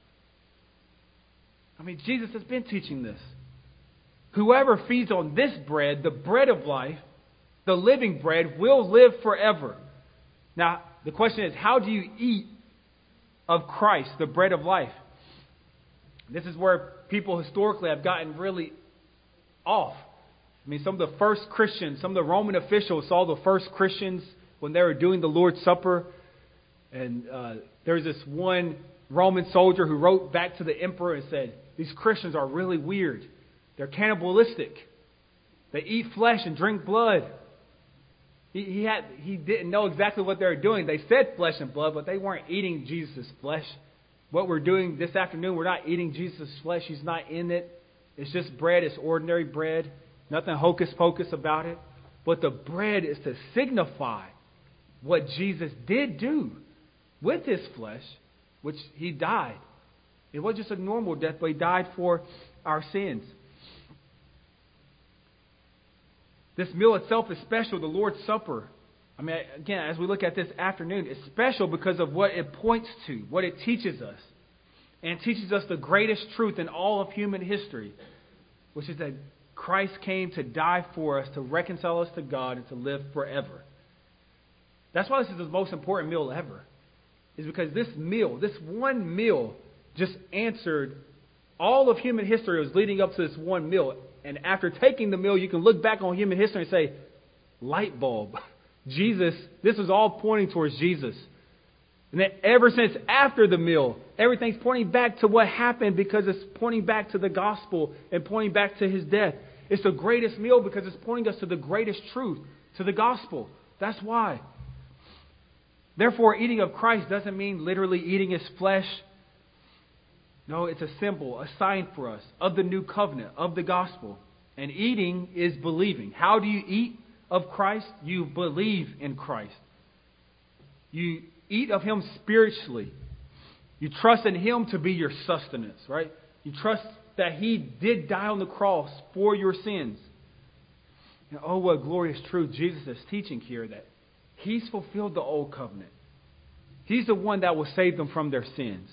I mean, Jesus has been teaching this. Whoever feeds on this bread, the bread of life, the living bread, will live forever. Now, the question is, how do you eat of Christ, the bread of life? This is where people historically have gotten really off. I mean, some of the first Christians, some of the Roman officials saw the first Christians when they were doing the Lord's Supper. And there's this one Roman soldier who wrote back to the emperor and said, "These Christians are really weird. They're cannibalistic. They eat flesh and drink blood." He didn't know exactly what they were doing. They said flesh and blood, but they weren't eating Jesus' flesh. What we're doing this afternoon, we're not eating Jesus' flesh. He's not in it. It's just bread. It's ordinary bread. Nothing hocus pocus about it. But the bread is to signify what Jesus did do with His flesh, which He died. It wasn't just a normal death, but He died for our sins. This meal itself is special, the Lord's Supper. I mean, again, as we look at this afternoon, it's special because of what it points to, what it teaches us. And it teaches us the greatest truth in all of human history, which is that Christ came to die for us, to reconcile us to God, and to live forever. That's why this is the most important meal ever. Is because this meal, this one meal, just answered all of human history was leading up to this one meal. And after taking the meal, you can look back on human history and say, light bulb. Jesus, this was all pointing towards Jesus. And then ever since after the meal, everything's pointing back to what happened because it's pointing back to the gospel and pointing back to his death. It's the greatest meal because it's pointing us to the greatest truth, to the gospel. That's why. Therefore, eating of Christ doesn't mean literally eating his flesh. No, it's a symbol, a sign for us of the new covenant, of the gospel. And eating is believing. How do you eat of Christ? You believe in Christ. You eat of him spiritually. You trust in him to be your sustenance, right? You trust that he did die on the cross for your sins. And oh, what glorious truth Jesus is teaching here, that he's fulfilled the old covenant. He's the one that will save them from their sins.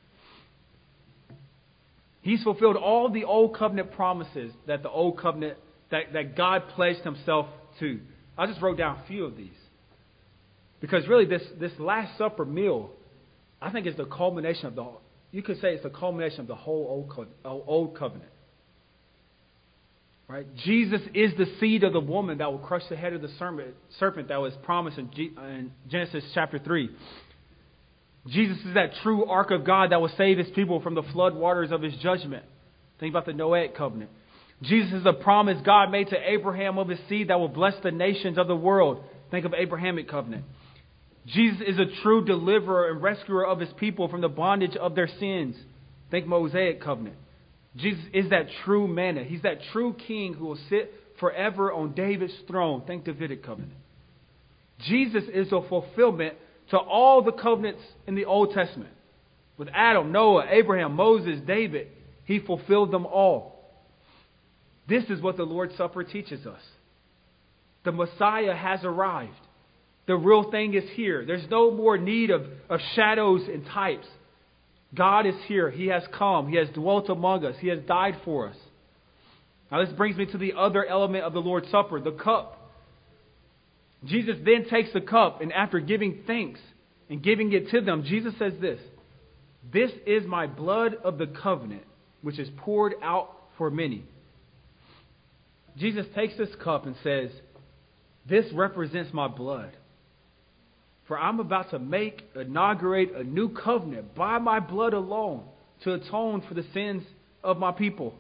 He's fulfilled all the old covenant promises that the old covenant, that God pledged himself to. I just wrote down a few of these. Because really this Last Supper meal, I think is the culmination of you could say it's the culmination of the whole old covenant. Right? Jesus is the seed of the woman that will crush the head of the serpent that was promised in Genesis chapter 3. Jesus is that true ark of God that will save his people from the flood waters of his judgment. Think about the Noahic covenant. Jesus is the promise God made to Abraham of his seed that will bless the nations of the world. Think of Abrahamic covenant. Jesus is a true deliverer and rescuer of his people from the bondage of their sins. Think Mosaic covenant. Jesus is that true manna. He's that true king who will sit forever on David's throne. Think Davidic covenant. Jesus is a fulfillment to all the covenants in the Old Testament. With Adam, Noah, Abraham, Moses, David, he fulfilled them all. This is what the Lord's Supper teaches us. The Messiah has arrived. The real thing is here. There's no more need of shadows and types. God is here. He has come. He has dwelt among us. He has died for us. Now this brings me to the other element of the Lord's Supper, the cup. Jesus then takes the cup, and after giving thanks and giving it to them, Jesus says this: "This is my blood of the covenant, which is poured out for many." Jesus takes this cup and says, "This represents my blood. For I'm about to inaugurate a new covenant by my blood alone to atone for the sins of my people."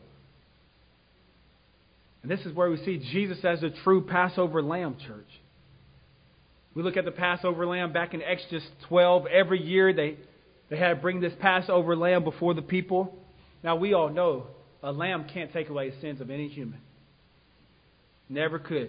And this is where we see Jesus as the true Passover lamb, church. We look at the Passover lamb back in Exodus 12. Every year they had to bring this Passover lamb before the people. Now we all know a lamb can't take away the sins of any human. Never could.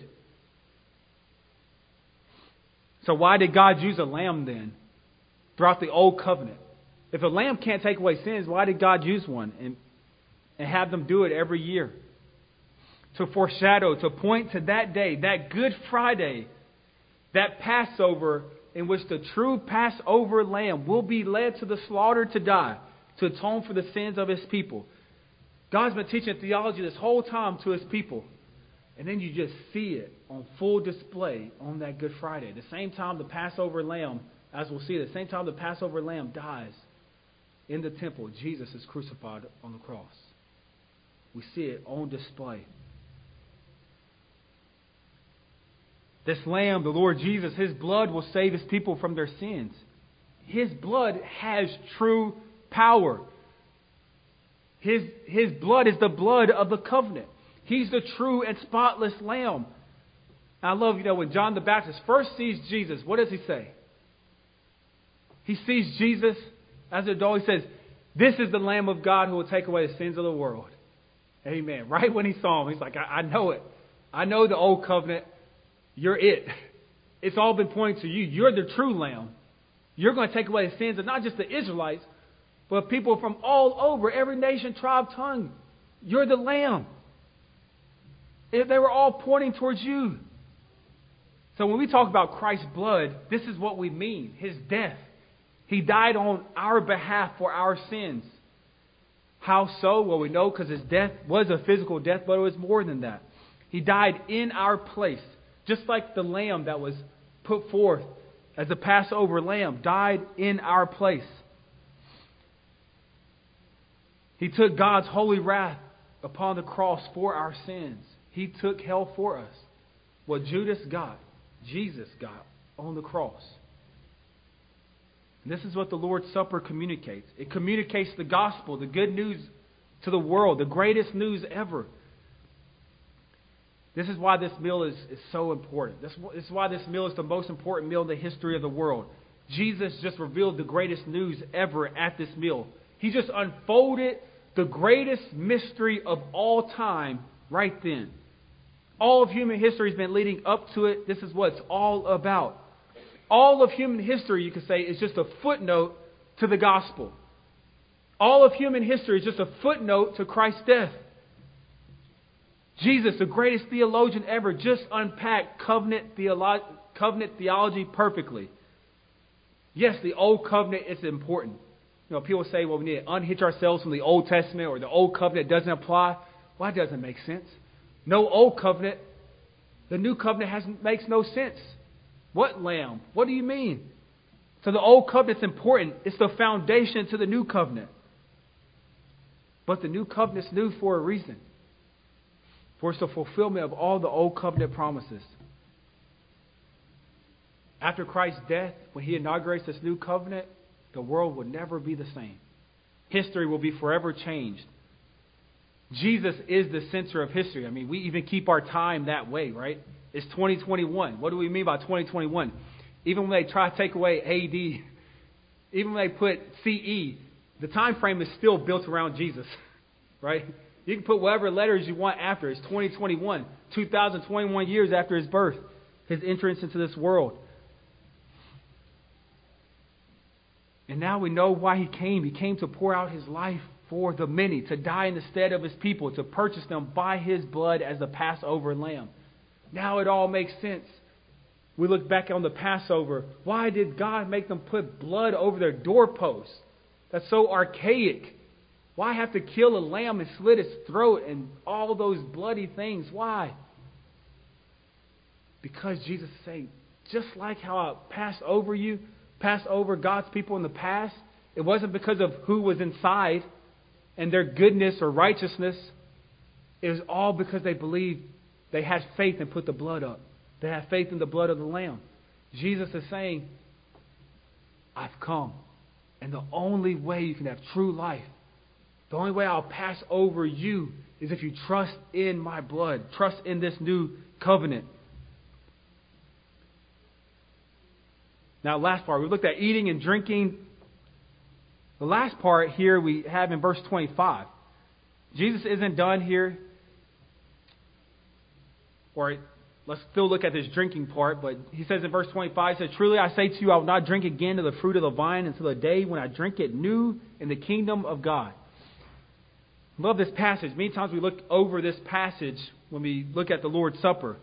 So why did God use a lamb then throughout the old covenant? If a lamb can't take away sins, why did God use one and have them do it every year? To foreshadow, to point to that day, that Good Friday, that Passover in which the true Passover lamb will be led to the slaughter to die, to atone for the sins of his people. God's been teaching theology this whole time to his people. And then you just see it on full display on that Good Friday. The same time the Passover lamb, as we'll see, the same time the Passover lamb dies in the temple, Jesus is crucified on the cross. We see it on display. This lamb, the Lord Jesus, his blood will save his people from their sins. His blood has true power. His blood is the blood of the covenant. He's the true and spotless lamb. I love, when John the Baptist first sees Jesus, what does he say? He sees Jesus as a doll. He says, "This is the Lamb of God who will take away the sins of the world." Amen. Right when he saw him, he's like, I know it. I know the old covenant. You're it. It's all been pointing to you. You're the true lamb. You're going to take away the sins of not just the Israelites, but people from all over, every nation, tribe, tongue. You're the lamb. They were all pointing towards you. So when we talk about Christ's blood, this is what we mean. His death. He died on our behalf for our sins. How so? Well, we know because his death was a physical death, but it was more than that. He died in our place. Just like the lamb that was put forth as a Passover lamb died in our place. He took God's holy wrath upon the cross for our sins. He took hell for us. What Judas got, Jesus got on the cross. And this is what the Lord's Supper communicates. It communicates the gospel, the good news to the world, the greatest news ever. This is why this meal is so important. This is why this meal is the most important meal in the history of the world. Jesus just revealed the greatest news ever at this meal. He just unfolded the greatest mystery of all time right then. All of human history has been leading up to it. This is what it's all about. All of human history, you could say, is just a footnote to the gospel. All of human history is just a footnote to Christ's death. Jesus, the greatest theologian ever, just unpacked covenant theology perfectly. Yes, the old covenant is important. You know, people say, well, we need to unhitch ourselves from the Old Testament, or the old covenant doesn't apply. Well, that doesn't make sense. No old covenant. The new covenant makes no sense. What lamb? What do you mean? So the old covenant's important. It's the foundation to the new covenant. But the new covenant's new for a reason. For it's the fulfillment of all the old covenant promises. After Christ's death, when he inaugurates this new covenant, the world will never be the same. History will be forever changed. Jesus is the center of history. I mean, we even keep our time that way, right? It's 2021. What do we mean by 2021? Even when they try to take away AD, even when they put CE, the time frame is still built around Jesus, right? You can put whatever letters you want after. It's 2021, 2021 years after his birth, his entrance into this world. And now we know why he came. He came to pour out his life for the many, to die in the stead of his people, to purchase them by his blood as the Passover lamb. Now it all makes sense. We look back on the Passover. Why did God make them put blood over their doorposts? That's so archaic. Why have to kill a lamb and slit its throat and all those bloody things? Why? Because Jesus is saying, just like how I passed over God's people in the past, it wasn't because of who was inside and their goodness or righteousness. It was all because they believed, they had faith and put the blood up. They had faith in the blood of the Lamb. Jesus is saying, I've come. And the only way you can have true life, the only way I'll pass over you, is if you trust in my blood, trust in this new covenant. Now, last part, we looked at eating and drinking. The last part here we have in verse 25. Jesus isn't done here. Or let's still look at this drinking part. But he says in verse 25, he says, truly I say to you, I will not drink again of the fruit of the vine until the day when I drink it new in the kingdom of God. I love this passage. Many times we look over this passage when we look at the Lord's Supper.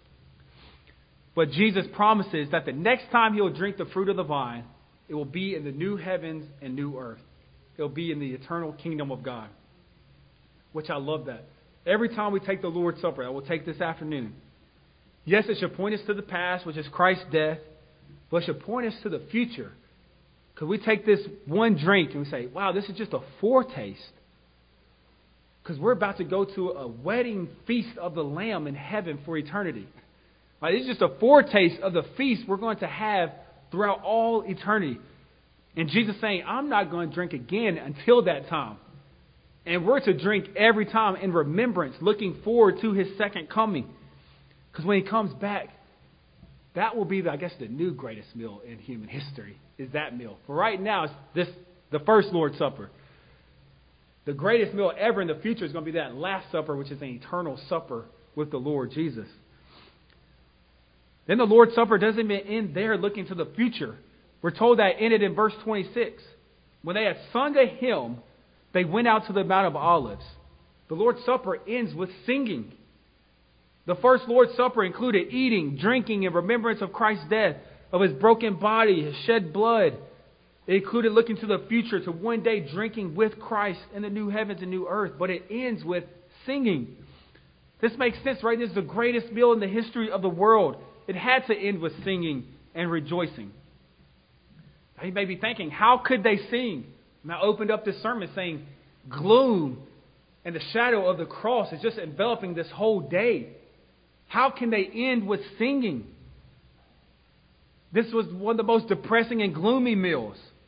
But Jesus promises that the next time he'll drink the fruit of the vine, it will be in the new heavens and new earth. It will be in the eternal kingdom of God. Which I love that. Every time we take the Lord's Supper, that we'll take this afternoon. Yes, it should point us to the past, which is Christ's death. But it should point us to the future. Because we take this one drink and we say, wow, this is just a foretaste. Because we're about to go to a wedding feast of the Lamb in heaven for eternity. Right, this is just a foretaste of the feast we're going to have throughout all eternity. And Jesus is saying, I'm not going to drink again until that time. And we're to drink every time in remembrance, looking forward to his second coming. Because when he comes back, that will be, the new greatest meal in human history, is that meal. For right now, it's the first Lord's Supper. The greatest meal ever in the future is going to be that Last Supper, which is an eternal supper with the Lord Jesus. Then the Lord's Supper doesn't even end there looking to the future. We're told that ended in verse 26. When they had sung a hymn, they went out to the Mount of Olives. The Lord's Supper ends with singing. The first Lord's Supper included eating, drinking in remembrance of Christ's death, of his broken body, his shed blood. It included looking to the future, to one day drinking with Christ in the new heavens and new earth. But it ends with singing. This makes sense, right? This is the greatest meal in the history of the world. It had to end with singing and rejoicing. Now you may be thinking, how could they sing? And I opened up this sermon saying, gloom and the shadow of the cross is just enveloping this whole day. How can they end with singing? This was one of the most depressing and gloomy meals.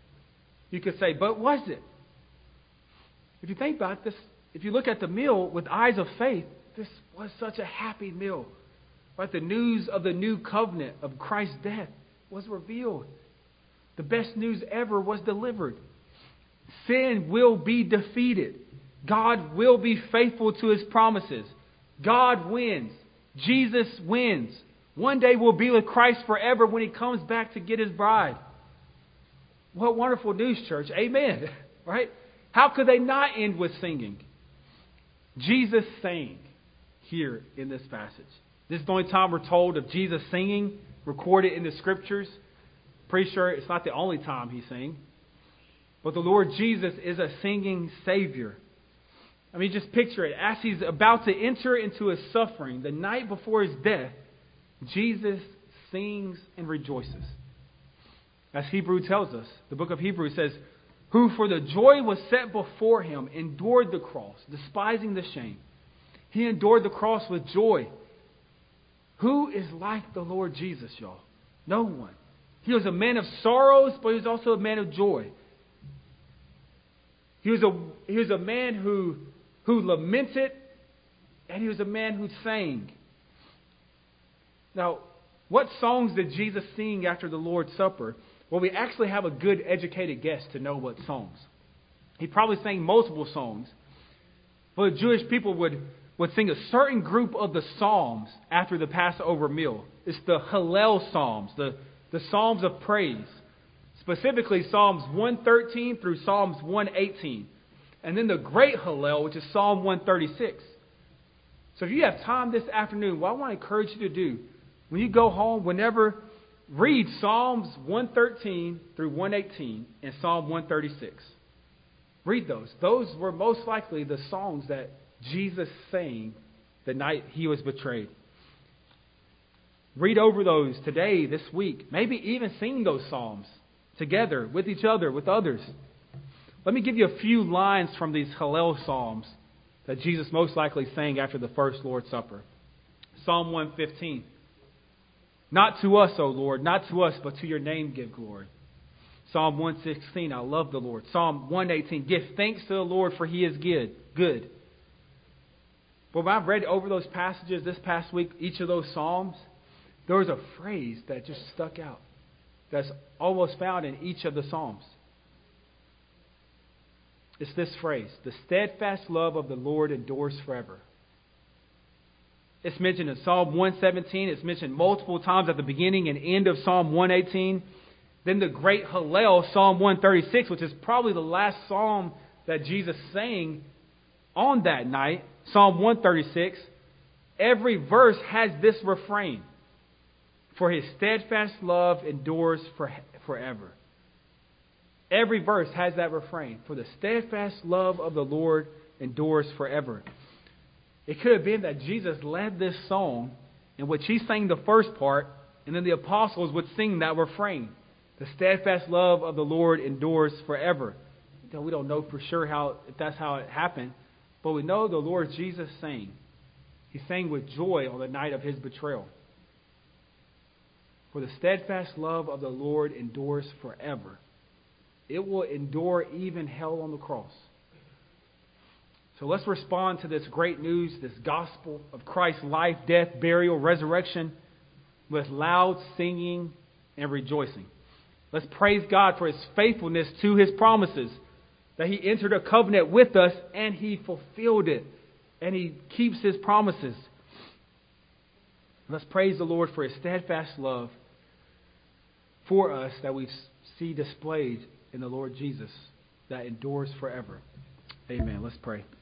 You could say, but was it? If you think about this, if you look at the meal with eyes of faith, this was such a happy meal. Right? The news of the new covenant of Christ's death was revealed. The best news ever was delivered. Sin will be defeated. God will be faithful to His promises. God wins. Jesus wins. One day we'll be with Christ forever when He comes back to get His bride. What wonderful news, church. Amen. Right? How could they not end with singing? Jesus sang here in this passage. This is the only time we're told of Jesus singing, recorded in the Scriptures. Pretty sure it's not the only time He sang. But the Lord Jesus is a singing Savior. I mean, just picture it. As He's about to enter into His suffering, the night before His death, Jesus sings and rejoices. As Hebrew tells us, the book of Hebrews says, who for the joy was set before Him endured the cross, despising the shame. He endured the cross with joy. Who is like the Lord Jesus, y'all? No one. He was a man of sorrows, but He was also a man of joy. He was a man who lamented, and He was a man who sang. Now, what songs did Jesus sing after the Lord's Supper? Well, we actually have a good educated guess to know what songs. He probably sang multiple songs. But Jewish people would sing a certain group of the Psalms after the Passover meal. It's the Hallel Psalms, the Psalms of praise. Specifically Psalms 113 through Psalms 118. And then the Great Hallel, which is Psalm 136. So if you have time this afternoon, what I want to encourage you to do, when you go home, read Psalms 113 through 118 and Psalm 136. Read those. Those were most likely the songs that Jesus sang the night He was betrayed. Read over those today, this week. Maybe even sing those psalms together with each other, with others. Let me give you a few lines from these Hallel Psalms that Jesus most likely sang after the first Lord's Supper. Psalm 115. Not to us, O Lord, not to us, but to Your name give glory. Psalm 116, I love the Lord. Psalm 118, give thanks to the Lord for He is good. But when I've read over those passages this past week, each of those Psalms, there was a phrase that just stuck out. That's almost found in each of the Psalms. It's this phrase, the steadfast love of the Lord endures forever. It's mentioned in Psalm 117. It's mentioned multiple times at the beginning and end of Psalm 118. Then the great Hallel, Psalm 136, which is probably the last psalm that Jesus sang on that night, Psalm 136. Every verse has this refrain. For His steadfast love endures forever. Every verse has that refrain. For the steadfast love of the Lord endures forever. It could have been that Jesus led this song in which He sang the first part, and then the apostles would sing that refrain. The steadfast love of the Lord endures forever. We don't know for sure if that's how it happened, but we know the Lord Jesus sang. He sang with joy on the night of His betrayal. For the steadfast love of the Lord endures forever. It will endure even hell on the cross. So let's respond to this great news, this gospel of Christ's life, death, burial, resurrection, with loud singing and rejoicing. Let's praise God for His faithfulness to His promises, that He entered a covenant with us and He fulfilled it, and He keeps His promises. Let's praise the Lord for His steadfast love for us that we see displayed in the Lord Jesus that endures forever. Amen. Let's pray.